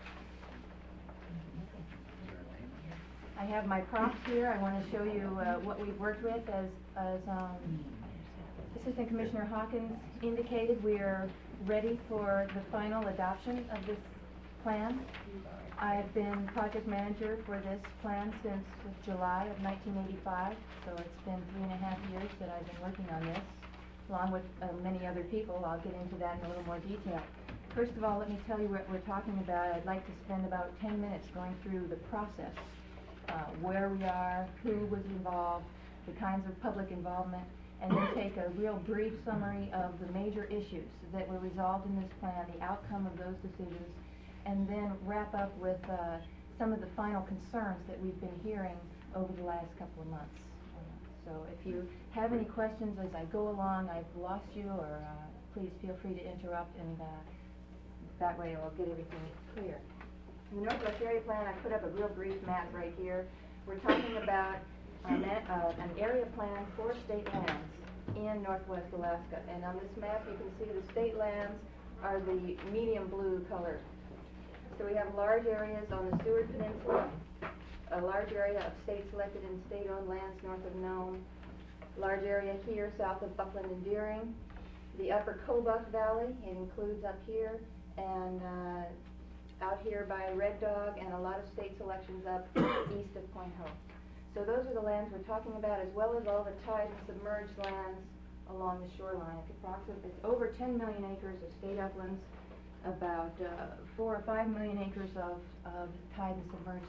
J: I have my props here. I want to show you what we've worked with. As Assistant Commissioner Hawkins indicated, we are ready for the final adoption of this plan. I've been project manager for this plan since July of 1985, so it's been 3.5 years that I've been working on this. along with many other people. I'll get into that in a little more detail. First of all, let me tell you what we're talking about. I'd like to spend about 10 minutes going through the process, where we are, who was involved, the kinds of public involvement, and then take a real brief summary of the major issues that were resolved in this plan, the outcome of those decisions, and then wrap up with some of the final concerns that we've been hearing over the last couple of months. So if you have any questions as I go along, I've lost you, or please feel free to interrupt, and that way I'll get everything clear. In the Northwest Area Plan, I put up a real brief map right here. We're talking about an area plan for state lands in Northwest Alaska. And on this map, you can see the state lands are the medium blue color. So we have large areas on the Seward Peninsula, a large area of state-selected and state-owned lands north of Nome, large area here south of Buckland and Deering, the upper Kobuk Valley, it includes up here, and out here by Red Dog, and a lot of state selections up east of Point Hope. So those are the lands we're talking about, as well as all the tide and submerged lands along the shoreline. It's over 10 million acres of state uplands, about 4 or 5 million acres of tide and submerged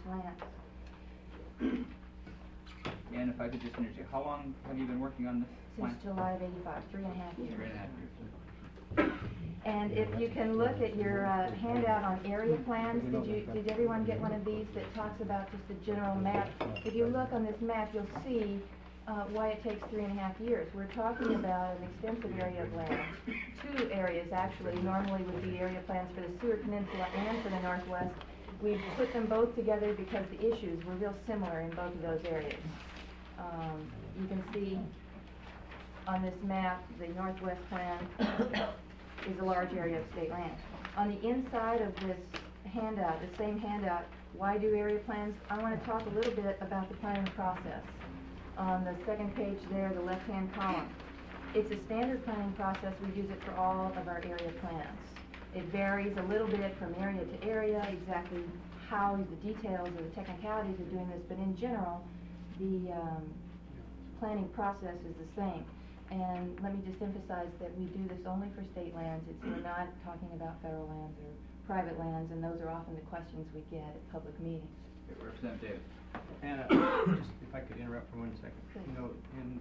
J: lands.
A: And if I could just interject, how long have you been working on this plan?
J: Since July of '85, 3.5 years.
A: 3.5 years.
J: And if you can look at your handout on area plans, did everyone get one of these that talks about just the general map? If you look on this map, you'll see why it takes 3.5 years. We're talking about an extensive area of land. 2 areas actually normally would be area plans for the Seward Peninsula and for the Northwest. We put them both together because the issues were real similar in both of those areas. You can see on this map, the Northwest plan is a large area of state land. On the inside of this handout, the same handout, why do area plans? I want to talk a little bit about the planning process. On the second page there, the left-hand column. It's a standard planning process. We use it for all of our area plans. It varies a little bit from area to area, exactly how the details or the technicalities of doing this, but in general, the planning process is the same. And let me just emphasize that we do this only for state lands. We're not talking about federal lands or private lands, and those are often the questions we get at public meetings.
A: Representative Davis.
C: Anna, just if I could interrupt for 1 second.
J: Sure.
C: You know,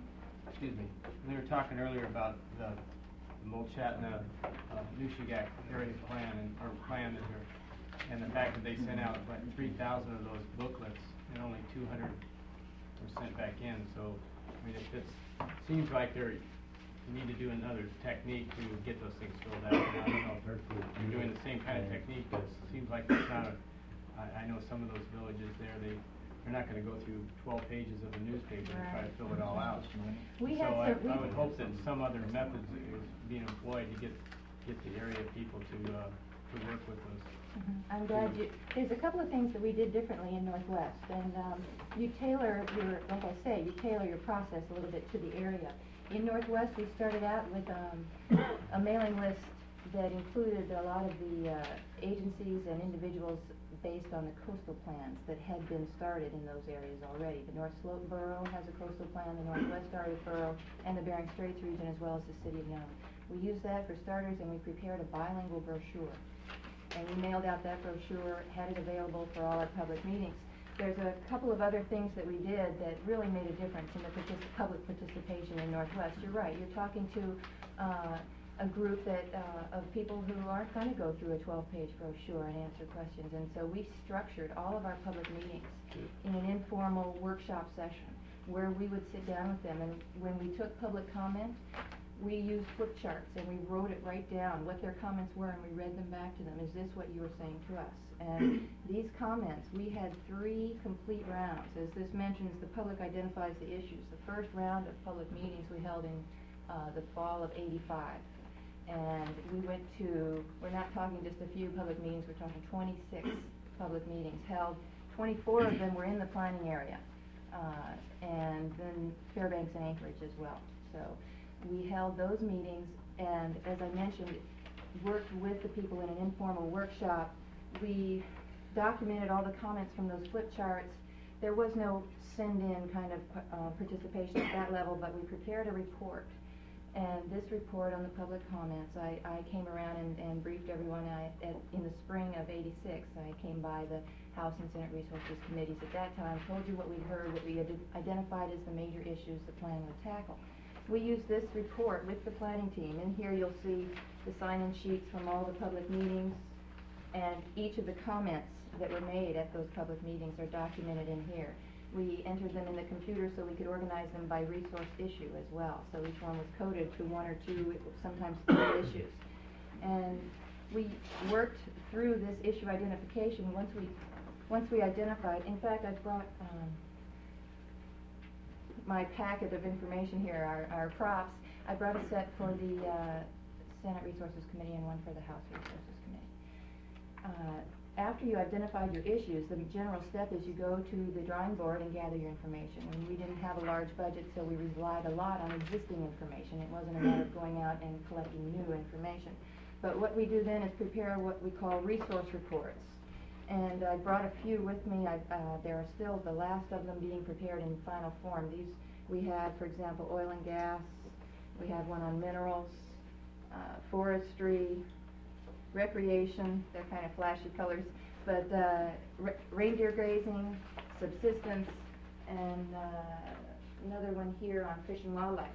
C: we were talking earlier about the Molchatna, Nushagak area plan or plan that and the fact that they sent out like 3,000 of those booklets and only 200 were sent back in. So, I mean, it seems like you need to do another technique to get those things filled out. And I don't know if you're doing the same kind of technique, but it seems like it's not I know some of those villages there, they're not going to go through 12 pages of the newspaper and try to fill it all out. I would hope that some other methods is being employed to get the area people to work with us.
J: I'm glad there's a couple of things that we did differently in Northwest, and you tailor your process a little bit to the area. In Northwest, we started out with a mailing list that included a lot of the agencies and individuals based on the coastal plans that had been started in those areas already. The North Slope Borough has a coastal plan, the Northwest Arctic Borough, and the Bering Straits region, as well as the city of Nome. We used that for starters, and we prepared a bilingual brochure. And we mailed out that brochure, had it available for all our public meetings. There's a couple of other things that we did that really made a difference in the public participation in Northwest. You're right, you're talking to a group of people who aren't going to go through a 12-page brochure and answer questions. And so we structured all of our public meetings in an informal workshop session where we would sit down with them. And when we took public comment, we used flip charts and we wrote it right down, what their comments were, and we read them back to them. Is this what you were saying to us? And these comments, we had 3 complete rounds. As this mentions, the public identifies the issues. The first round of public meetings we held in the fall of '85. And we went to, we're not talking just a few public meetings, we're talking 26 public meetings held. 24 of them were in the planning area, and then Fairbanks and Anchorage as well. So we held those meetings, and as I mentioned, worked with the people in an informal workshop. We documented all the comments from those flip charts. There was no send-in kind of participation at that level, but we prepared a report And this report on the public comments, I came around and briefed everyone in the spring of '86. I came by the House and Senate Resources Committees at that time, told you what we'd heard, what we had identified as the major issues the plan would tackle. We used this report with the planning team. In here you'll see the sign-in sheets from all the public meetings, and each of the comments that were made at those public meetings are documented in here. We entered them in the computer so we could organize them by resource issue as well. So each one was coded to one or two, sometimes three issues. And we worked through this issue identification once we identified. In fact, I brought my packet of information here, our props. I brought a set for the Senate Resources Committee and one for the House Resources Committee. After you identified your issues, the general step is you go to the drawing board and gather your information. And we didn't have a large budget, so we relied a lot on existing information. It wasn't a matter of going out and collecting new information. But what we do then is prepare what we call resource reports. And I brought a few with me. There are still the last of them being prepared in final form. These we had, for example, oil and gas. We have one on minerals, forestry, recreation. They're kind of flashy colors, but reindeer grazing, subsistence, and another one here on fish and wildlife.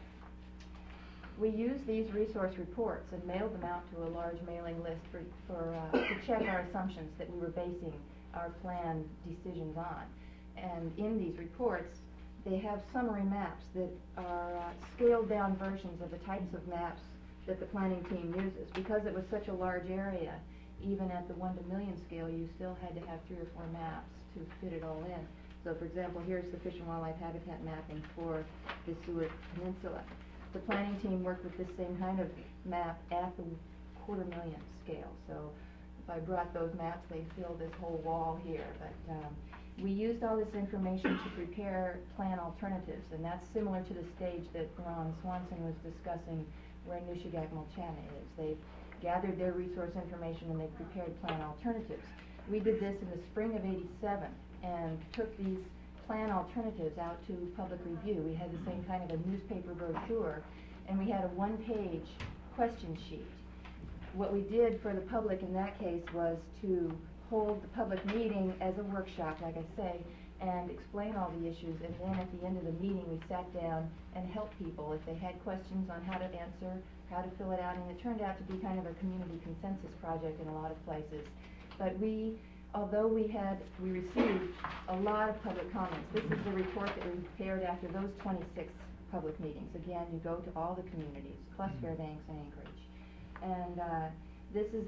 J: We used these resource reports and mailed them out to a large mailing list to check our assumptions that we were basing our plan decisions on. And in these reports, they have summary maps that are scaled down versions of the types of maps that the planning team uses. Because it was such a large area, even at the 1 to million scale, you still had to have 3 or 4 maps to fit it all in. So for example, here's the fish and wildlife habitat mapping for the Seward Peninsula. The planning team worked with this same kind of map at the 250,000 scale. So if I brought those maps, they'd fill this whole wall here. But we used all this information to prepare plan alternatives, and that's similar to the stage that Ron Swanson was discussing where Nushagak-Multnomah is. They've gathered their resource information and they've prepared plan alternatives. We did this in the spring of '87 and took these plan alternatives out to public review. We had the same kind of a newspaper brochure, and we had a one-page question sheet. What we did for the public in that case was to hold the public meeting as a workshop, like I say, and explain all the issues, and then at the end of the meeting we sat down and helped people if they had questions on how to answer, how to fill it out, and it turned out to be kind of a community consensus project in a lot of places. But although we received a lot of public comments. This is the report that we prepared after those 26 public meetings. Again, you go to all the communities, plus Fairbanks and Anchorage. And this is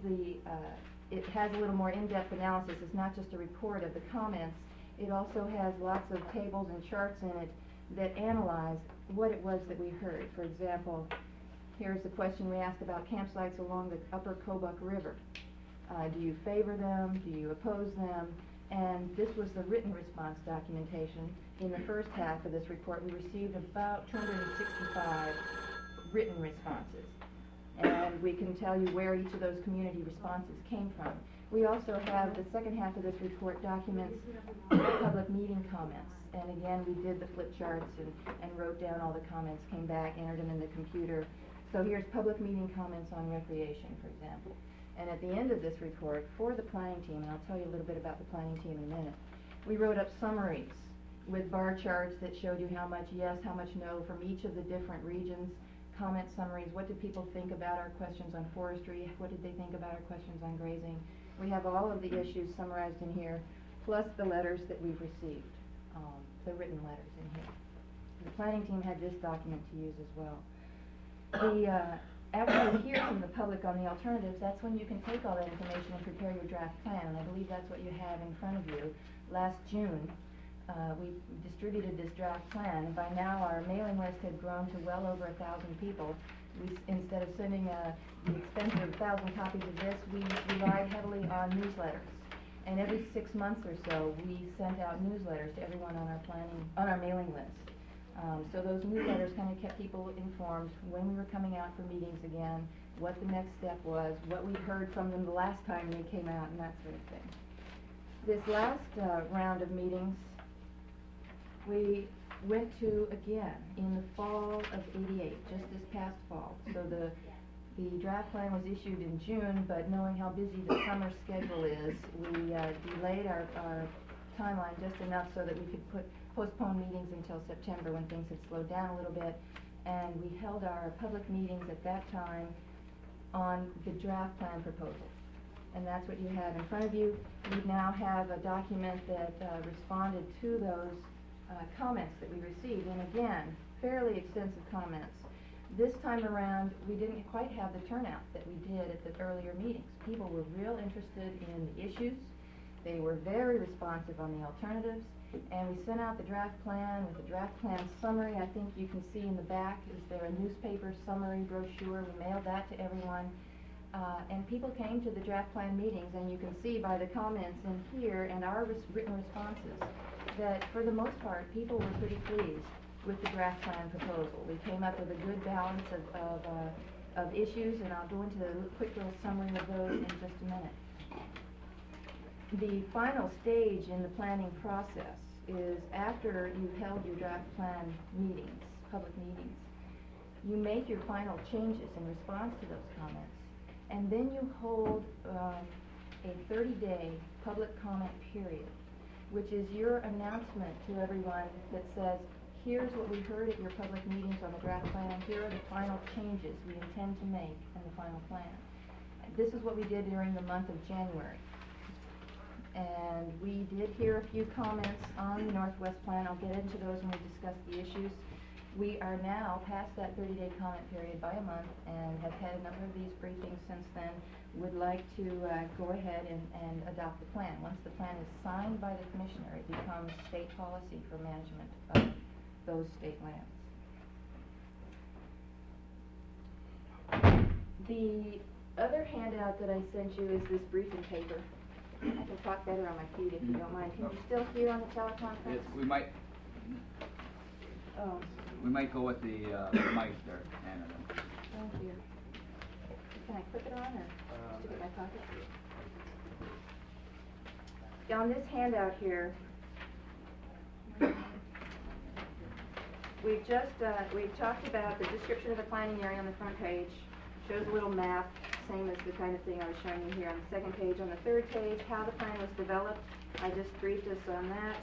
J: it has a little more in-depth analysis. It's not just a report of the comments. It also has lots of tables and charts in it that analyze what it was that we heard. For example, here's the question we asked about campsites along the upper Kobuk River. Do you favor them? Do you oppose them? And this was the written response documentation. In the first half of this report, we received about 265 written responses. And we can tell you where each of those community responses came from. We also have the second half of this report documents the public meeting comments. And again, we did the flip charts and wrote down all the comments, came back, entered them in the computer. So here's public meeting comments on recreation, for example. And at the end of this report, for the planning team, and I'll tell you a little bit about the planning team in a minute, we wrote up summaries with bar charts that showed you how much yes, how much no from each of the different regions, comment summaries, what did people think about our questions on forestry, what did they think about our questions on grazing. We have all of the issues summarized in here, plus the letters that we've received, the written letters in here. The planning team had this document to use as well. After you hear from the public on the alternatives, that's when you can take all that information and prepare your draft plan, and I believe that's what you have in front of you. Last June, we distributed this draft plan, and by now our mailing list had grown to well over 1,000 people. Instead of sending the expensive 1,000 copies of this, we relied heavily on newsletters. And every 6 months or so, we sent out newsletters to everyone on our mailing list. So those newsletters kind of kept people informed when we were coming out for meetings again, what the next step was, what we heard from them the last time they came out, and that sort of thing. This last round of meetings, we went to again in the fall of '88, just this past fall. So the draft plan was issued in June, but knowing how busy the summer schedule is, we delayed our timeline just enough so that we could postpone meetings until September when things had slowed down a little bit. And we held our public meetings at that time on the draft plan proposal. And that's what you have in front of you. We now have a document that responded to those comments that we received, and again, fairly extensive comments. This time around, we didn't quite have the turnout that we did at the earlier meetings. People were real interested in the issues. They were very responsive on the alternatives, and we sent out the draft plan with the draft plan summary. I think you can see in the back, is there a newspaper summary brochure? We mailed that to everyone. And people came to the draft plan meetings, and you can see by the comments in here and our written responses that for the most part, people were pretty pleased with the draft plan proposal. We came up with a good balance of issues, and I'll go into a quick little summary of those in just a minute. The final stage in the planning process is after you've held your draft plan meetings, public meetings. You make your final changes in response to those comments, and then you hold a 30-day public comment period, which is your announcement to everyone that says, here's what we heard at your public meetings on the draft plan, here are the final changes we intend to make in the final plan. This is what we did during the month of January. And we did hear a few comments on the Northwest plan. I'll get into those when we discuss the issues. We are now past that 30-day comment period by a month and have had a number of these briefings since then. Would like to go ahead and adopt the plan. Once the plan is signed by the commissioner, it becomes state policy for management of those state lands. The other handout that I sent you is this briefing paper. I can talk better on my feet if you don't mind. Can you still hear on the teleconference?
A: We might
J: Oh.
A: We might go with the mic there, Anna.
J: Thank you. Can I clip it on or stick it in my pocket? On this handout here, we've talked about the description of the planning area on the front page. Shows a little map, same as the kind of thing I was showing you here on the second page. On the third page, how the plan was developed. I just briefed us on that.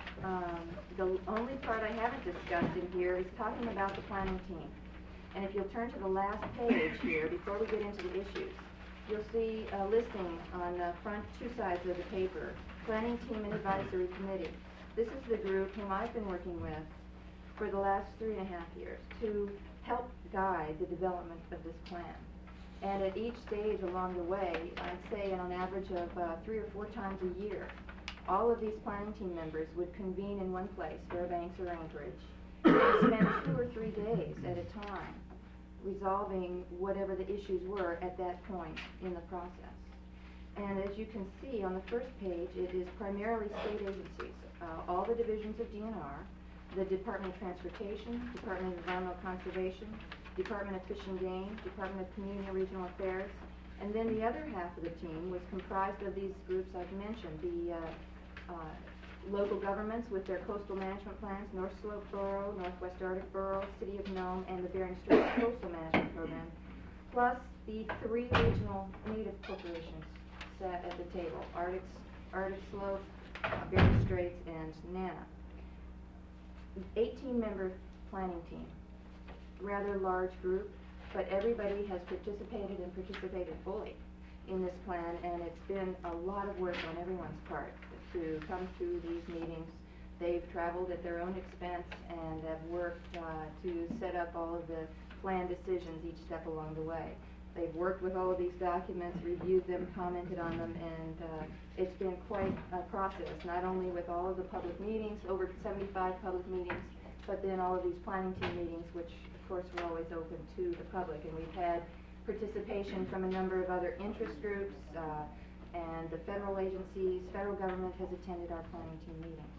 J: The only part I haven't discussed in here is talking about the planning team. And if you'll turn to the last page here, before we get into the issues, you'll see a listing on the front two sides of the paper, Planning Team and Advisory Committee. This is the group whom I've been working with for the last 3.5 years to help guide the development of this plan. And at each stage along the way, I'd say on an average of 3 or 4 times a year, all of these planning team members would convene in one place, Fairbanks or Anchorage, and spend 2 or 3 days at a time resolving whatever the issues were at that point in the process. And as you can see on the first page, it is primarily state agencies, all the divisions of DNR, the Department of Transportation, Department of Environmental Conservation, Department of Fish and Game, Department of Community and Regional Affairs, and then the other half of the team was comprised of these groups I've mentioned, the local governments with their coastal management plans, North Slope Borough, Northwest Arctic Borough, City of Nome, and the Bering Straits Coastal Management Program, plus the 3 regional native corporations sat at the table, Arctic Slope, Bering Straits, and NANA. 18-member planning team, rather large group, but everybody has participated and participated fully in this plan, and it's been a lot of work on everyone's part to come to these meetings. They've traveled at their own expense and have worked to set up all of the plan decisions each step along the way. They've worked with all of these documents, reviewed them, commented on them, and it's been quite a process, not only with all of the public meetings, over 75 public meetings, but then all of these planning team meetings, which of course were always open to the public. And we've had participation from a number of other interest groups, and the federal agencies, federal government has attended our planning team meetings.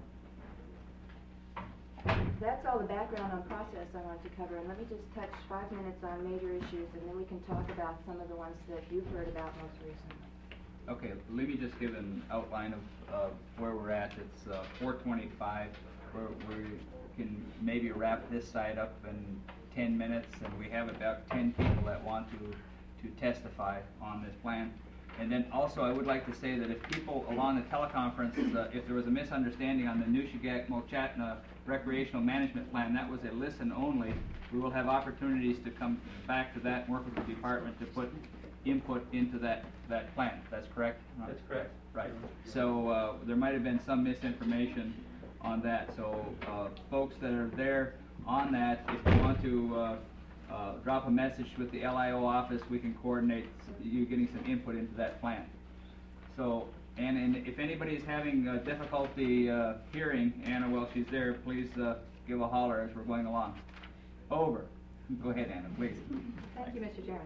J: That's all the background on process I wanted to cover, and let me just touch 5 minutes on major issues, and then we can talk about some of the ones that you've heard about most recently.
A: Okay, let me just give an outline of where we're at. It's 425, where we can maybe wrap this side up in 10 minutes, and we have about 10 people that want to testify on this plan. And then also, I would like to say that if people along the teleconference, if there was a misunderstanding on the Nushagak-Mochatna recreational management plan, that was a listen only. We will have opportunities to come back to that and work with the department to put input into that plan. That's correct?
G: That's correct.
A: Right. So there might have been some misinformation on that. So folks that are there on that, if you want to drop a message with the LIO office, we can coordinate you getting some input into that plan. So, and if anybody is having difficulty hearing Anna while she's there, please give a holler as we're going along. Over. Go ahead, Anna, please.
J: Thank you, Mr. Chairman.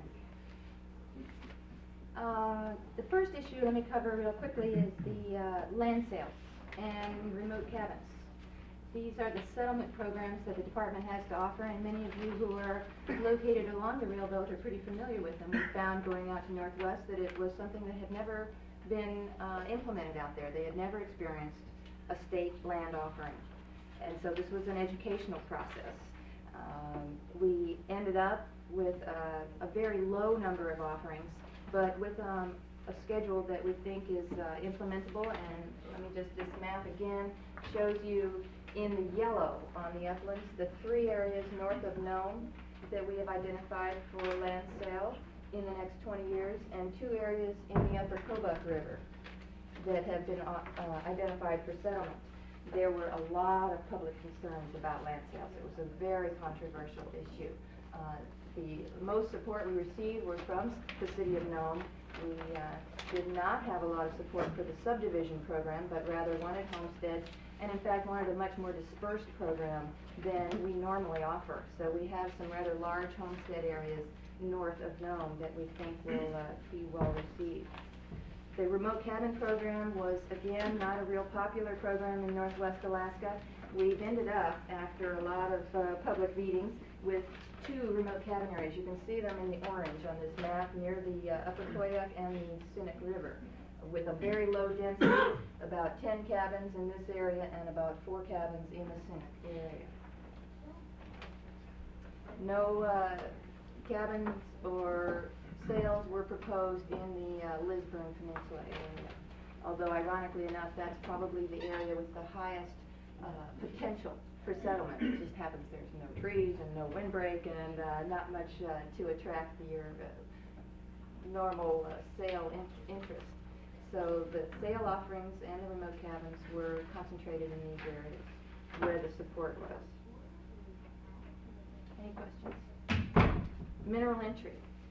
J: The first issue let me cover real quickly is the land sales and remote cabins. These are the settlement programs that the department has to offer, and many of you who are located along the rail belt are pretty familiar with them. We found going out to Northwest that it was something that had never been implemented out there. They had never experienced a state land offering. And so this was an educational process. We ended up with a very low number of offerings, but with a schedule that we think is implementable. And let me just, this map again shows you in the yellow on the uplands the 3 areas north of Nome that we have identified for land sale in the next 20 years, and 2 areas in the upper Kobuk River that have been identified for settlement. There were a lot of public concerns about land sales. It was a very controversial issue. The most support we received was from the city of Nome. We did not have a lot of support for the subdivision program, but rather wanted homesteads, and in fact wanted a much more dispersed program than we normally offer. So we have some rather large homestead areas north of Nome that we think will be well received. The remote cabin program was, again, not a real popular program in Northwest Alaska. We've ended up, after a lot of public meetings, with 2 remote cabin areas. You can see them in the orange on this map near the Upper Koyuk and the Sinnock River, with a very low density, about 10 cabins in this area and about 4 cabins in the Sinnock area. No cabins or sales were proposed in the Lisburn Peninsula area, although ironically enough that's probably the area with the highest potential for settlement. It just happens there's no trees and no windbreak and not much to attract your normal sale interest. So the sale offerings and the remote cabins were concentrated in these areas where the support was. Any questions? Mineral entry.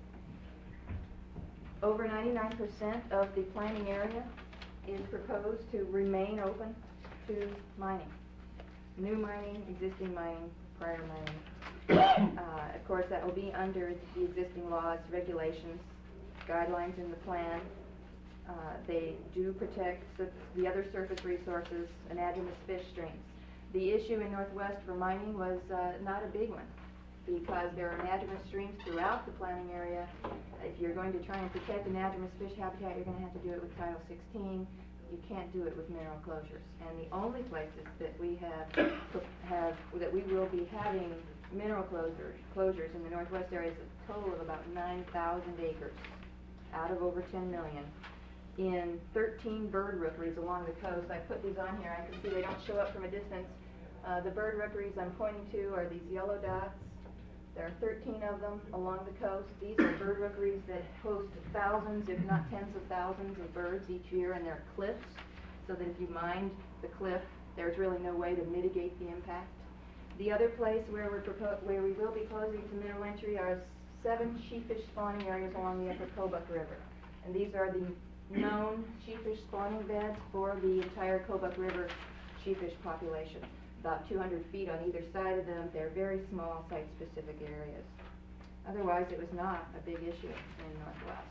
J: Over 99% of the planning area is proposed to remain open to mining. New mining, existing mining, prior mining. Of course, that will be under the existing laws, regulations, guidelines in the plan. They do protect the other surface resources, anadromous fish streams. The issue in Northwest for mining was not a big one, because there are anadromous streams throughout the planning area. If you're going to try and protect anadromous fish habitat, you're going to have to do it with Title 16. You can't do it with mineral closures. And the only places that we that we will be having mineral closures in the Northwest area is a total of about 9,000 acres out of over 10 million in 13 bird rookeries along the coast. I put these on here. I can see they don't show up from a distance. The bird rookeries I'm pointing to are these yellow dots. There are 13 of them along the coast. These are bird rookeries that host thousands, if not tens of thousands of birds each year, and they're cliffs, so that if you mind the cliff, there's really no way to mitigate the impact. The other place where we will be closing to mineral entry are 7 sheepfish spawning areas along the Upper Kobuk River. And these are the known sheepfish spawning beds for the entire Kobuk River sheepfish population. About 200 feet on either side of them. They're very small site-specific areas. Otherwise, it was not a big issue in Northwest.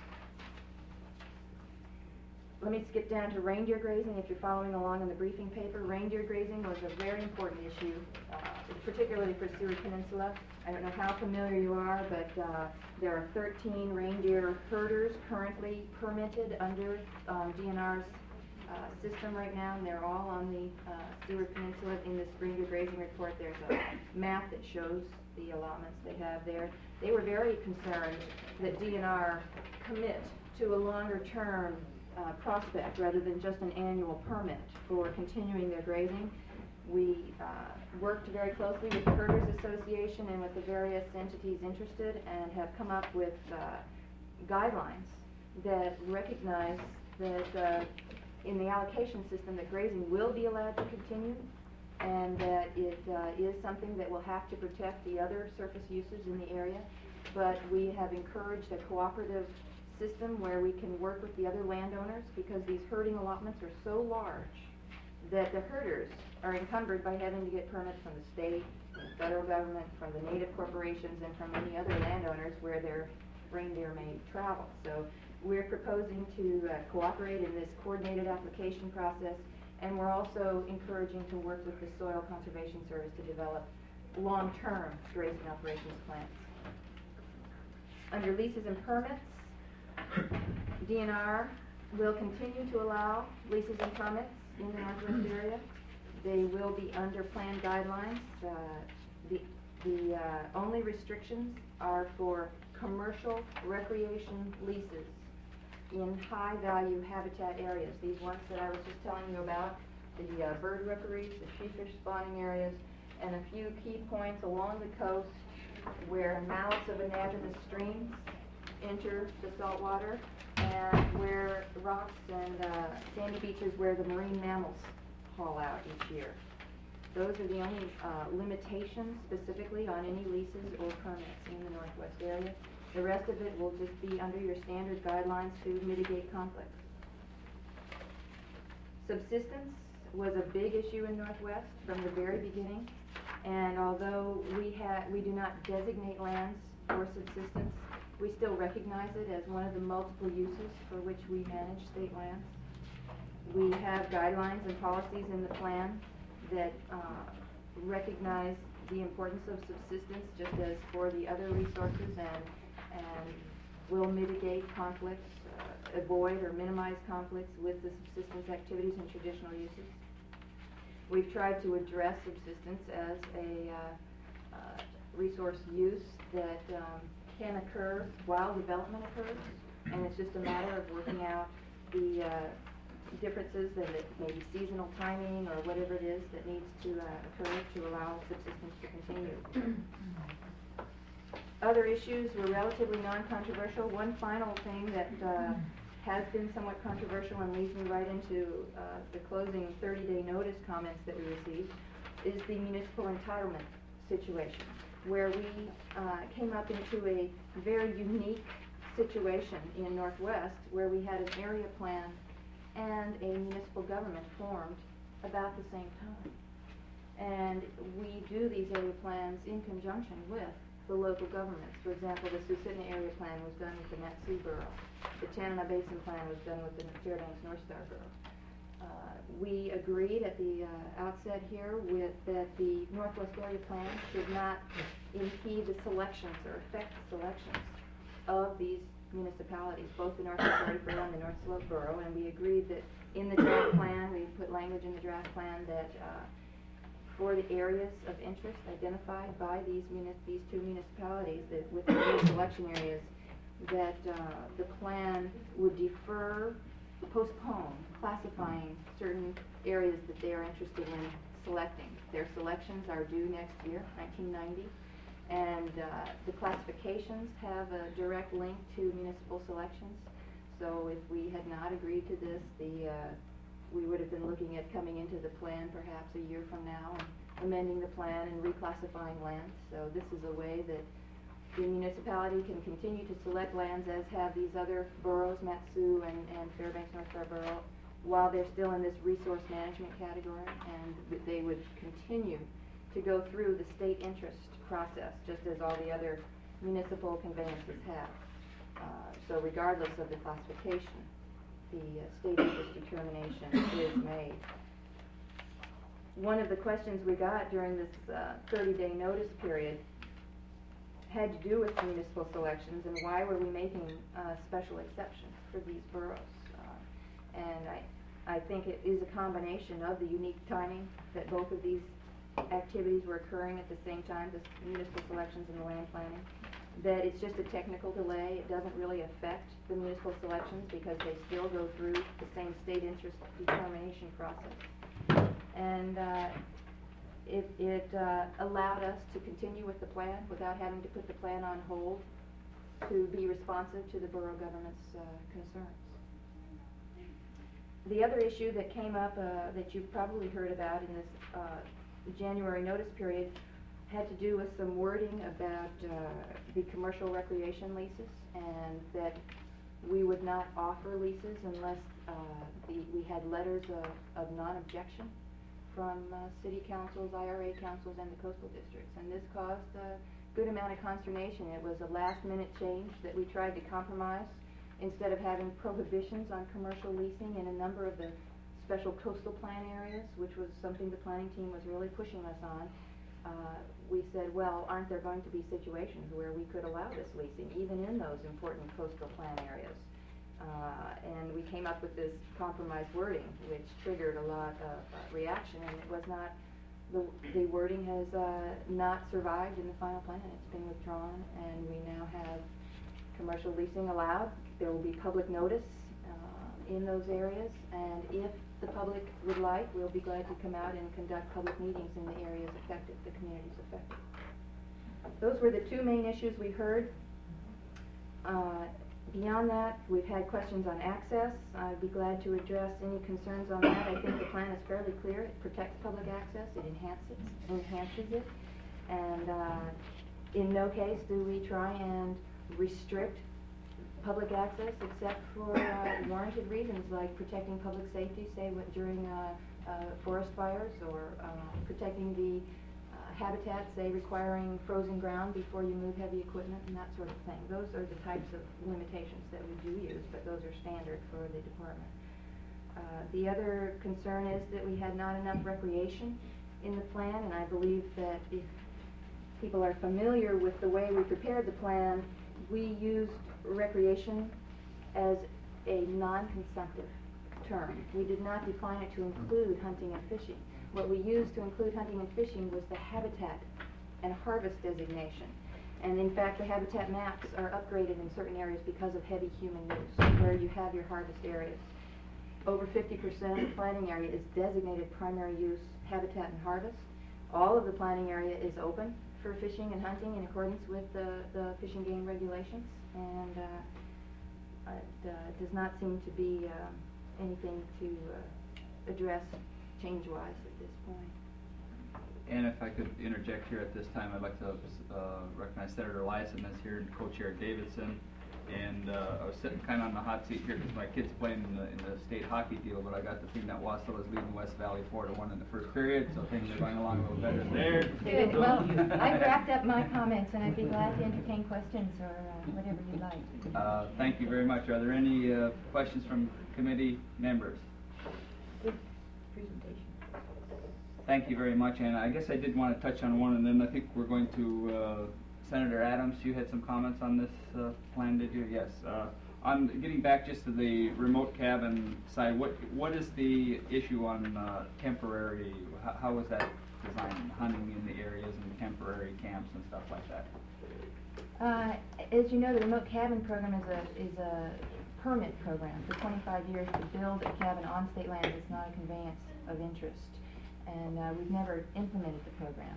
J: Let me skip down to reindeer grazing. If you're following along in the briefing paper, reindeer grazing was a very important issue, particularly for Seward Peninsula. I don't know how familiar you are, but there are 13 reindeer herders currently permitted under DNR's
K: system right now, and they're all on the Stewart Peninsula. In the Spring View Grazing Report, there's a map that shows the allotments they have there. They were very concerned that DNR commit to a longer-term prospect rather than just an annual permit for continuing their grazing. We worked very closely with the Herders Association and with the various entities interested and have come up with guidelines that recognize that in the allocation system that grazing will be allowed to continue and that it is something that will have to protect the other surface uses in the area. But we have encouraged a cooperative system where we can work with the other landowners because these herding allotments are so large that the herders are encumbered by having to get permits from the state, from the federal government, from the native corporations, and from any other landowners where their reindeer may travel. So we're proposing to cooperate in this coordinated application process, and we're also encouraging to work with the Soil Conservation Service to develop long-term grazing operations plans. Under leases and permits, DNR will continue to allow leases and permits in the Northwest area. They will be under plan guidelines. The only restrictions are for commercial recreation leases in high-value habitat areas. These ones that I was just telling you about, the bird rookeries, the sheepfish spawning areas, and a few key points along the coast where mouths of anadromous streams enter the saltwater and where rocks and sandy beaches where the marine mammals haul out each year. Those are the only limitations specifically on any leases or permits in the Northwest area. The rest of it will just be under your standard guidelines to mitigate conflicts. Subsistence was a big issue in Northwest from the very beginning, and although we do not designate lands for subsistence, we still recognize it as one of the multiple uses for which we manage state lands. We have guidelines and policies in the plan that recognize the importance of subsistence just as for the other resources and will mitigate conflicts, avoid or minimize conflicts with the subsistence activities and traditional uses. We've tried to address subsistence as a resource use that can occur while development occurs, and it's just a matter of working out the differences that it may be seasonal timing or whatever it is that needs to occur to allow subsistence to continue. Other issues were relatively non-controversial. One final thing that has been somewhat controversial and leads me right into the closing 30-day notice comments that we received is the municipal entitlement situation, where we came up into a very unique situation in Northwest where we had an area plan and a municipal government formed about the same time. And we do these area plans in conjunction with the local governments. For example, the Susitna area plan was done with the Mat-Su Borough. The Tanana Basin plan was done with the Fairbanks North Star Borough. We agreed at the outset here that the Northwest area plan should not impede the selections or affect the selections of these municipalities, both the Northwest area borough and the North Slope borough, and we agreed that in the draft plan, we put language in the draft plan that for the areas of interest identified by these two municipalities, that with the selection areas, that the plan would postpone classifying certain areas that they are interested in selecting. Their selections are due next year, 1990, and the classifications have a direct link to municipal selections. So if we had not agreed to this, we would have been looking at coming into the plan perhaps a year from now and amending the plan and reclassifying lands. So this is a way that the municipality can continue to select lands as have these other boroughs, Mat-Su and Fairbanks North Star Borough, while they're still in this resource management category, and they would continue to go through the state interest process, just as all the other municipal conveyances have. So regardless of the classification, the state interest determination is made. One of the questions we got during this 30-day notice period had to do with municipal selections and why were we making special exceptions for these boroughs. And I I think it is a combination of the unique timing that both of these activities were occurring at the same time, the municipal selections and the land planning, that it's just a technical delay. It doesn't really affect the municipal selections because they still go through the same state interest determination process. And it allowed us to continue with the plan without having to put the plan on hold to be responsive to the borough government's concerns. The other issue that came up that you've probably heard about in this January notice period had to do with some wording about the commercial recreation leases, and that we would not offer leases unless we had letters of non-objection from city councils, IRA councils, and the coastal districts. And this caused a good amount of consternation. It was a last-minute change that we tried to compromise. Instead of having prohibitions on commercial leasing in a number of the special coastal plan areas, which was something the planning team was really pushing us on, we said, well, aren't there going to be situations where we could allow this leasing, even in those important coastal plan areas? And we came up with this compromise wording, which triggered a lot of reaction, and it was not, the wording has not survived in the final plan. It's been withdrawn, and we now have commercial leasing allowed. There will be public notice in those areas, and if the public would like, we'll be glad to come out and conduct public meetings in the areas affected, the communities affected. Those were the two main issues we heard. Beyond that, we've had questions on access. I'd be glad to address any concerns on that. I think the plan is fairly clear. It protects public access. It enhances it. And in no case do we try and restrict public access except for warranted reasons like protecting public safety, say during forest fires, or protecting the habitat, say requiring frozen ground before you move heavy equipment and that sort of thing. Those are the types of limitations that we do use, but those are standard for the department. The other concern is that we had not enough recreation in the plan, and I believe that if people are familiar with the way we prepared the plan, we used recreation as a non-consumptive term. We did not define it to include hunting and fishing. What we used to include hunting and fishing was the habitat and harvest designation. And in fact, the habitat maps are upgraded in certain areas because of heavy human use, where you have your harvest areas. Over 50% of the planning area is designated primary use habitat and harvest. All of the planning area is open for fishing and hunting in accordance with the Fish and Game regulations, and it does not seem to be anything to address change-wise at this point.
A: And if I could interject here at this time, I'd like to recognize Senator Eliason is here and Co-Chair Davidson. And I was sitting kind of on the hot seat here because my kid's playing in the state hockey deal, but I got the thing that Wausau is leading West Valley 4-1 in the first period, so things are going along a little better there.
J: Good. Well, I've wrapped up my comments, and I'd be glad to entertain questions or whatever you'd like.
A: Thank you very much. Are there any questions from committee members?
H: Good presentation.
A: Thank you very much, and I guess I did want to touch on one, and then I think we're going to Senator Adams, you had some comments on this plan, did you? Yes. On getting back just to the remote cabin side, what is the issue on temporary? How was that designed? Hunting in the areas and temporary camps and stuff like that.
J: As you know, the remote cabin program is a permit program for 25 years to build a cabin on state land. It's not a conveyance of interest, and we've never implemented the program.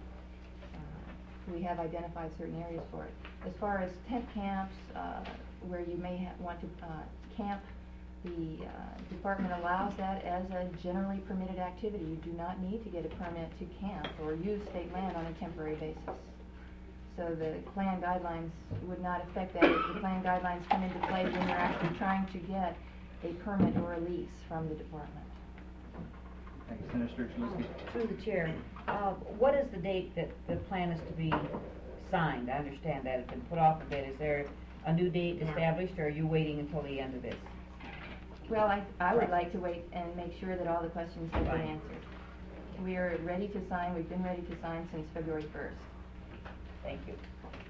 J: We have identified certain areas for it. As far as tent camps, where you may want to camp, the department allows that as a generally permitted activity. You do not need to get a permit to camp or use state land on a temporary basis. So the plan guidelines would not affect that. If the plan guidelines come into play when you're actually trying to get a permit or a lease from the department.
A: Thank you, Senator Strzalewski.
I: Through the chair, what is the date that the plan is to be signed? I understand that it's been put off a bit. Is there a new date established, or are you waiting until the end of this?
J: Well, I would like to wait and make sure that all the questions have been answered. We are ready to sign. We've been ready to sign since February 1st.
I: Thank you.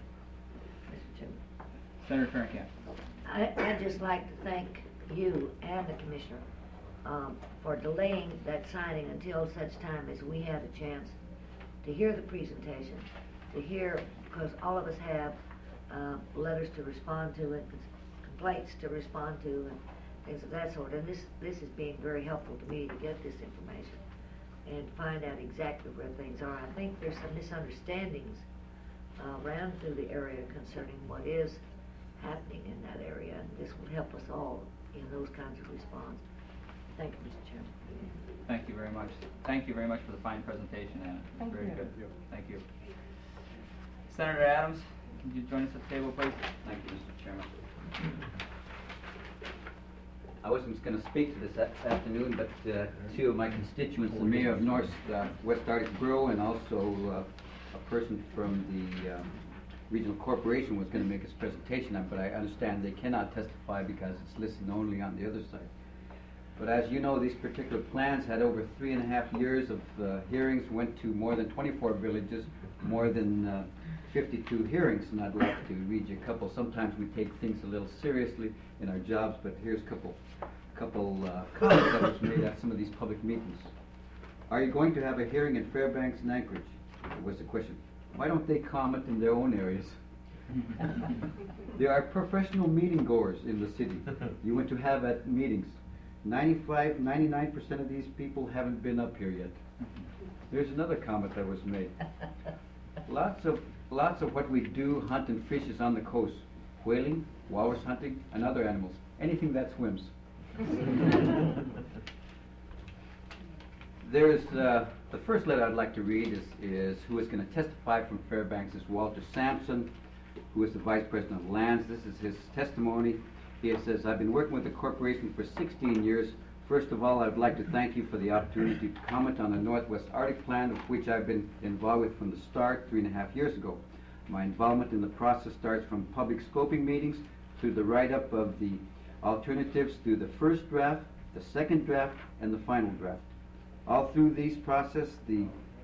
H: Mr. Chairman.
A: Senator Kernkamp.
H: I'd just like to thank you and the commissioner for delaying that signing until such time as we had a chance to hear the presentation, to hear, because all of us have letters to respond to and complaints to respond to and things of that sort. And this is being very helpful to me to get this information and find out exactly where things are. I think there's some misunderstandings around through the area concerning what is happening in that area, and this will help us all in those kinds of response. Thank you, Mr. Chairman.
A: Thank you very much. Thank you very much for the fine presentation, Anna.
J: Thank
A: Very
J: you.
A: good. Thank you. Senator Adams, could you join us at the table, please?
L: Thank you, Mr. Chairman. I wasn't going to speak to this afternoon, but two of my constituents, the mayor of North West Arctic Borough and also a person from the regional corporation was going to make his presentation, but I understand they cannot testify because it's listed only on the other side. But as you know, these particular plans had over 3.5 years of hearings, went to more than 24 villages, more than 52 hearings, and I'd like to read you a couple. Sometimes we take things a little seriously in our jobs, but here's a couple comments that was made at some of these public meetings. Are you going to have a hearing in Fairbanks and Anchorage? Was the question. Why don't they comment in their own areas? There are professional meeting goers in the city. You want to have at meetings. 99% of these people haven't been up here yet. There's another comment that was made. Lots of what we do, hunt and fish, is on the coast. Whaling, walrus hunting, and other animals. Anything that swims. There's the first letter I'd like to read is who is going to testify from Fairbanks is Walter Sampson, who is the Vice President of Lands. This is his testimony. He says, I've been working with the corporation for 16 years. First of all, I'd like to thank you for the opportunity to comment on the Northwest Arctic Plan, of which I've been involved with from the start 3.5 years ago. My involvement in the process starts from public scoping meetings through the write-up of the alternatives through the first draft, the second draft, and the final draft. All through these process, the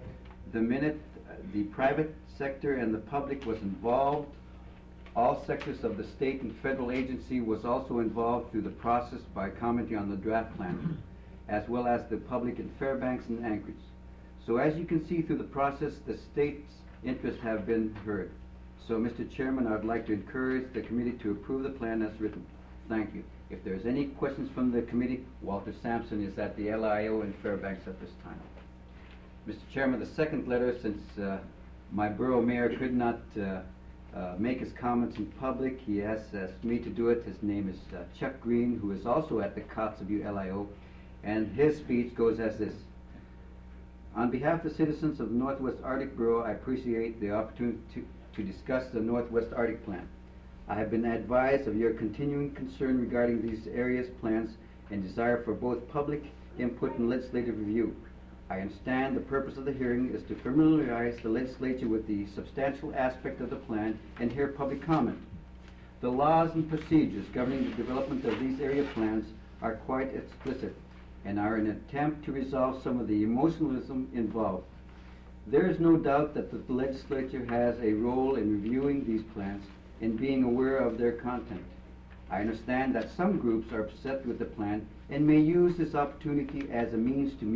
L: private sector and the public was involved. All sectors of the state and federal agency was also involved through the process by commenting on the draft plan, as well as the public in Fairbanks and Anchorage. So as you can see through the process, the state's interests have been heard. So Mr. Chairman, I would like to encourage the committee to approve the plan as written. Thank you. If there's any questions from the committee, Walter Sampson is at the LIO in Fairbanks at this time. Mr. Chairman, the second letter, since my borough mayor could not make his comments in public, he has asked me to do it. His name is Chuck Green, who is also at the Kotzebue LIO, and his speech goes as this. On behalf of the citizens of the Northwest Arctic Borough, I appreciate the opportunity to discuss the Northwest Arctic Plan. I have been advised of your continuing concern regarding these areas' plans and desire for both public input and legislative review. I understand the purpose of the hearing is to familiarize the legislature with the substantial aspect of the plan and hear public comment. The laws and procedures governing the development of these area plans are quite explicit and are an attempt to resolve some of the emotionalism involved. There is no doubt that the legislature has a role in reviewing these plans and being aware of their content. I understand that some groups are upset with the plan and may use this opportunity as a means to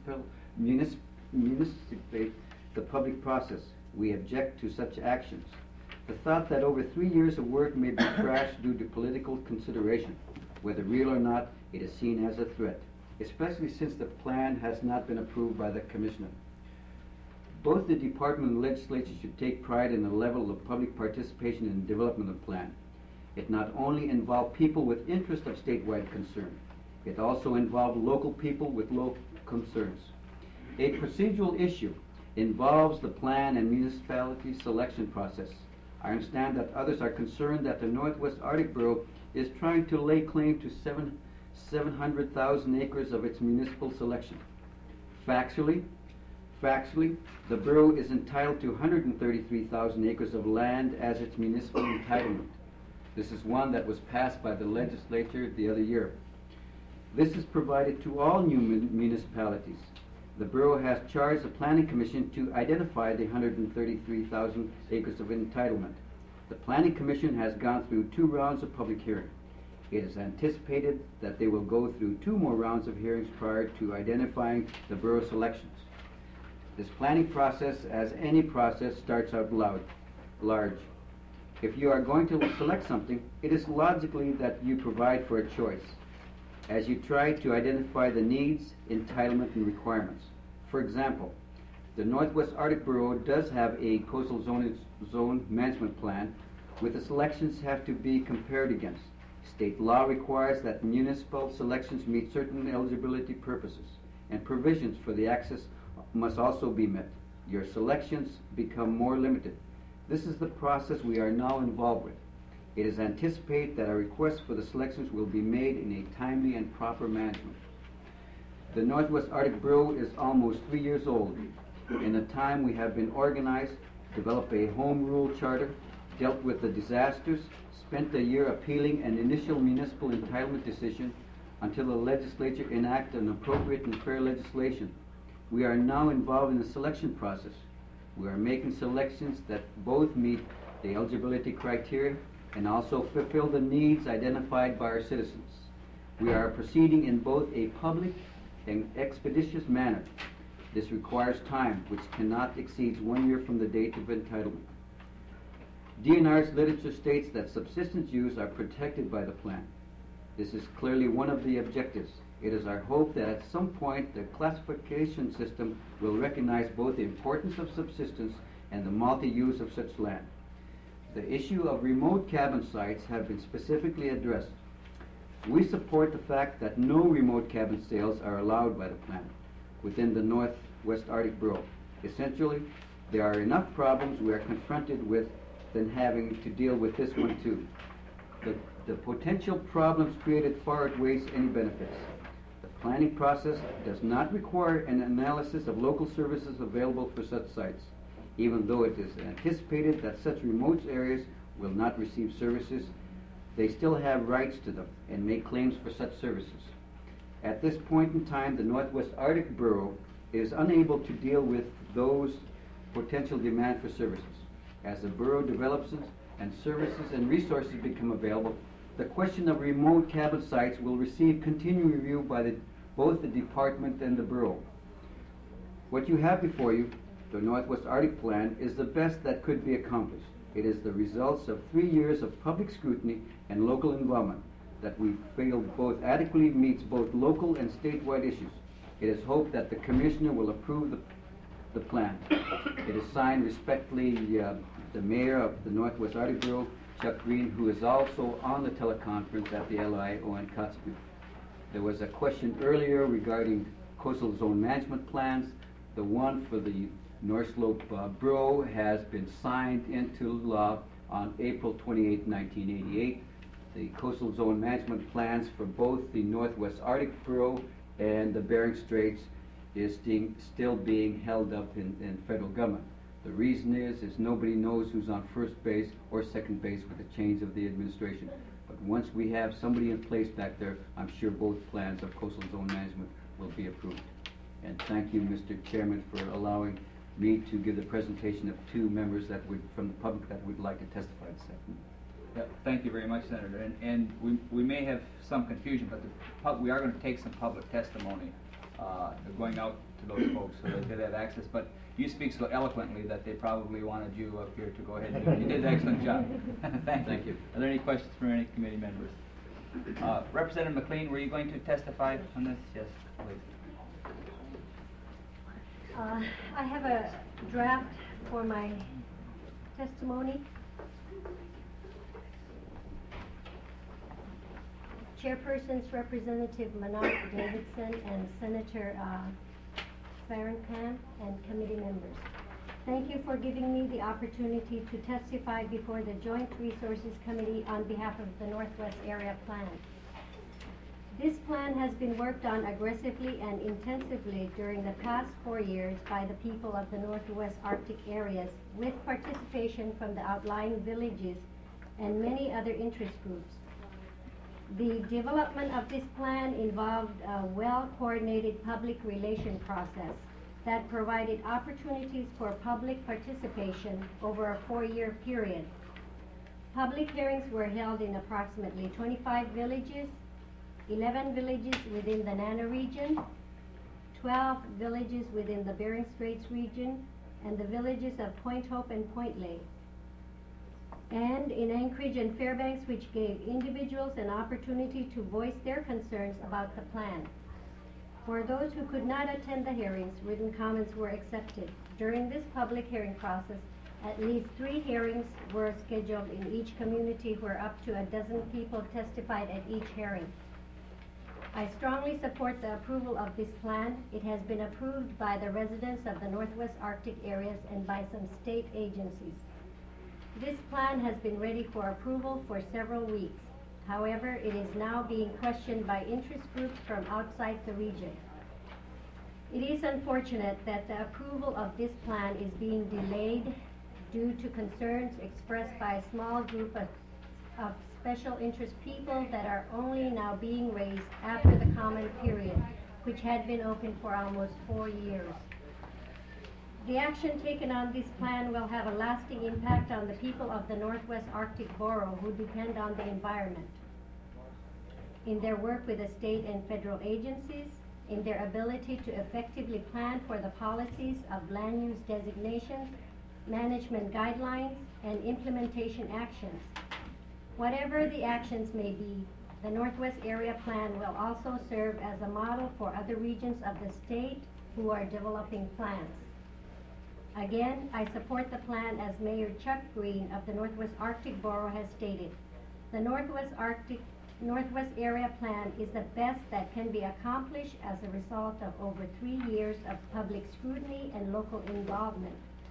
L: municipate the public process. We object to such actions. The thought that over 3 years of work may be trashed due to political consideration, whether real or not, it is seen as a threat, especially since the plan has not been approved by the Commissioner. Both the Department and the Legislature should take pride in the level of public participation in the development of the plan. It not only involved people with interest of statewide concern, it also involved local people with local concerns. A procedural issue involves the plan and municipality selection process. I understand that others are concerned that the Northwest Arctic Borough is trying to lay claim to 700,000 acres of its municipal selection. Factually, the borough is entitled to 133,000 acres of land as its municipal entitlement. This is one that was passed by the legislature the other year. This is provided to all new municipalities. The borough has charged the Planning Commission to identify the 133,000 acres of entitlement. The Planning Commission has gone through 2 rounds of public hearing. It is anticipated that they will go through 2 more rounds of hearings prior to identifying the borough selections. This planning process, as any process, starts out large. If you are going to select something, it is logically that you provide for a choice, as you try to identify the needs, entitlement, and requirements. For example, the Northwest Arctic Borough does have a coastal zone management plan, with the selections have to be compared against. State law requires that municipal selections meet certain eligibility purposes, and provisions for the access must also be met. Your selections become more limited. This is the process we are now involved with. It is anticipated that our requests for the selections will be made in a timely and proper management. The Northwest Arctic Borough is almost 3 years old. In the time we have been organized, developed a home rule charter, dealt with the disasters, spent a year appealing an initial municipal entitlement decision until the legislature enacted an appropriate and fair legislation. We are now involved in the selection process. We are making selections that both meet the eligibility criteria and also fulfill the needs identified by our citizens. We are proceeding in both a public and expeditious manner. This requires time, which cannot exceed 1 year from the date of entitlement. DNR's literature states that subsistence use are protected by the plan. This is clearly one of the objectives. It is our hope that at some point the classification system will recognize both the importance of subsistence and the multi-use of such land. The issue of remote cabin sites have been specifically addressed. We support the fact that no remote cabin sales are allowed by the plan within the Northwest Arctic Borough. Essentially, there are enough problems we are confronted with than having to deal with this one too. The potential problems created far outweighs any benefits. The planning process does not require an analysis of local services available for such sites, even though it is anticipated that such remote areas will not receive services. They still have rights to them and make claims for such services. At this point in time, the Northwest Arctic Borough is unable to deal with those potential demand for services. As the borough develops and services and resources become available, the question of remote cabin sites will receive continuing review by both the department and the borough. What you have before you, the Northwest Arctic Plan, is the best that could be accomplished. It is the results of 3 years of public scrutiny and local involvement that we feel both adequately meets both local and statewide issues. It is hoped that the Commissioner will approve the plan. It is signed respectfully the Mayor of the Northwest Arctic Borough, Chuck Green, who is also on the teleconference at the LI, Owen Kotzebue. There was a question earlier regarding coastal zone management plans. The one for the North Slope Borough has been signed into law on April 28, 1988. The coastal zone management plans for both the Northwest Arctic Borough and the Bering Straits is still being held up in federal government. The reason is nobody knows who's on first base or second base with the change of the administration. But once we have somebody in place back there, I'm sure both plans of coastal zone management will be approved. And thank you, Mr. Chairman, for allowing me to give the presentation of 2 members from the public that would like to testify this afternoon.
A: Yeah, thank you very much, Senator. And we may have some confusion, but we are going to take some public testimony going out to those folks so that they have access. But you speak so eloquently that they probably wanted you up here to go ahead and do it. You did an excellent job. Thank you. Are there any questions from any committee members? Representative McLean, were you going to testify on this? Yes, please.
M: I have a draft for my testimony. Chairpersons Representative Manat Davidson and Senator Farrakhan and committee members. Thank you for giving me the opportunity to testify before the Joint Resources Committee on behalf of the Northwest Area Plan. This plan has been worked on aggressively and intensively during the past 4 years by the people of the Northwest Arctic areas, with participation from the outlying villages and many other interest groups. The development of this plan involved a well-coordinated public relation process that provided opportunities for public participation over a 4-year period. Public hearings were held in approximately 25 villages, 11 villages within the Nana region, 12 villages within the Bering Straits region, and the villages of Point Hope and Point Lay, and in Anchorage and Fairbanks, which gave individuals an opportunity to voice their concerns about the plan. For those who could not attend the hearings, written comments were accepted. During this public hearing process, at least 3 hearings were scheduled in each community where up to a dozen people testified at each hearing. I strongly support the approval of this plan. It has been approved by the residents of the Northwest Arctic areas and by some state agencies. This plan has been ready for approval for several weeks. However, it is now being questioned by interest groups from outside the region. It is unfortunate that the approval of this plan is being delayed due to concerns expressed by a small group of special interest people that are only now being raised after the comment period, which had been open for almost 4 years. The action taken on this plan will have a lasting impact on the people of the Northwest Arctic Borough who depend on the environment, in their work with the state and federal agencies, in their ability to effectively plan for the policies of land use designations, management guidelines, and implementation actions. Whatever the actions may be, the Northwest Area Plan will also serve as a model for other regions of the state who are developing plans. Again, I support the plan as Mayor Chuck Green of the Northwest Arctic Borough has stated. The Northwest Area Plan is the best that can be accomplished as a result of over 3 years of public scrutiny and local involvement.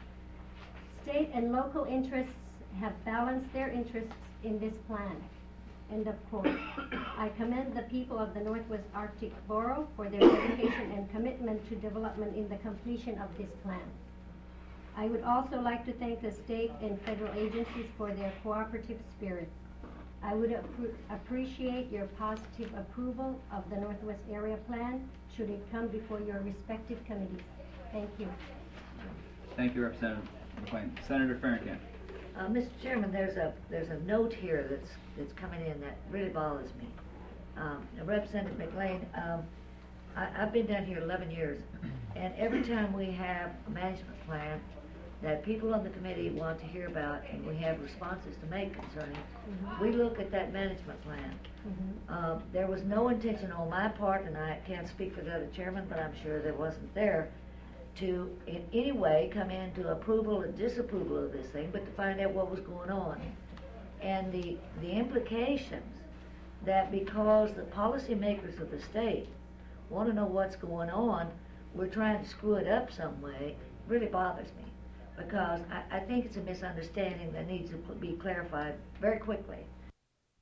M: State and local interests have balanced their interests in this plan. End of quote. I commend the people of the Northwest Arctic Borough for their dedication and commitment to development in the completion of this plan. I would also like to thank the state and federal agencies for their cooperative spirit. I would appreciate your positive approval of the Northwest Area Plan should it come before your respective committees. Thank you.
A: Thank you, Representative McLean. Senator Farrakhan.
H: Mr. Chairman, there's a note here that's coming in that really bothers me. Representative McLean, I've been down here 11 years, and every time we have a management plan that people on the committee want to hear about and we have responses to make concerning, we look at that management plan. There was no intention on my part, and I can't speak for the other chairman, but I'm sure there wasn't there, to in any way come into approval or disapproval of this thing, but to find out what was going on. And the implications that because the policymakers of the state want to know what's going on, we're trying to screw it up some way, really bothers me. Because I think it's a misunderstanding that needs to be clarified very quickly.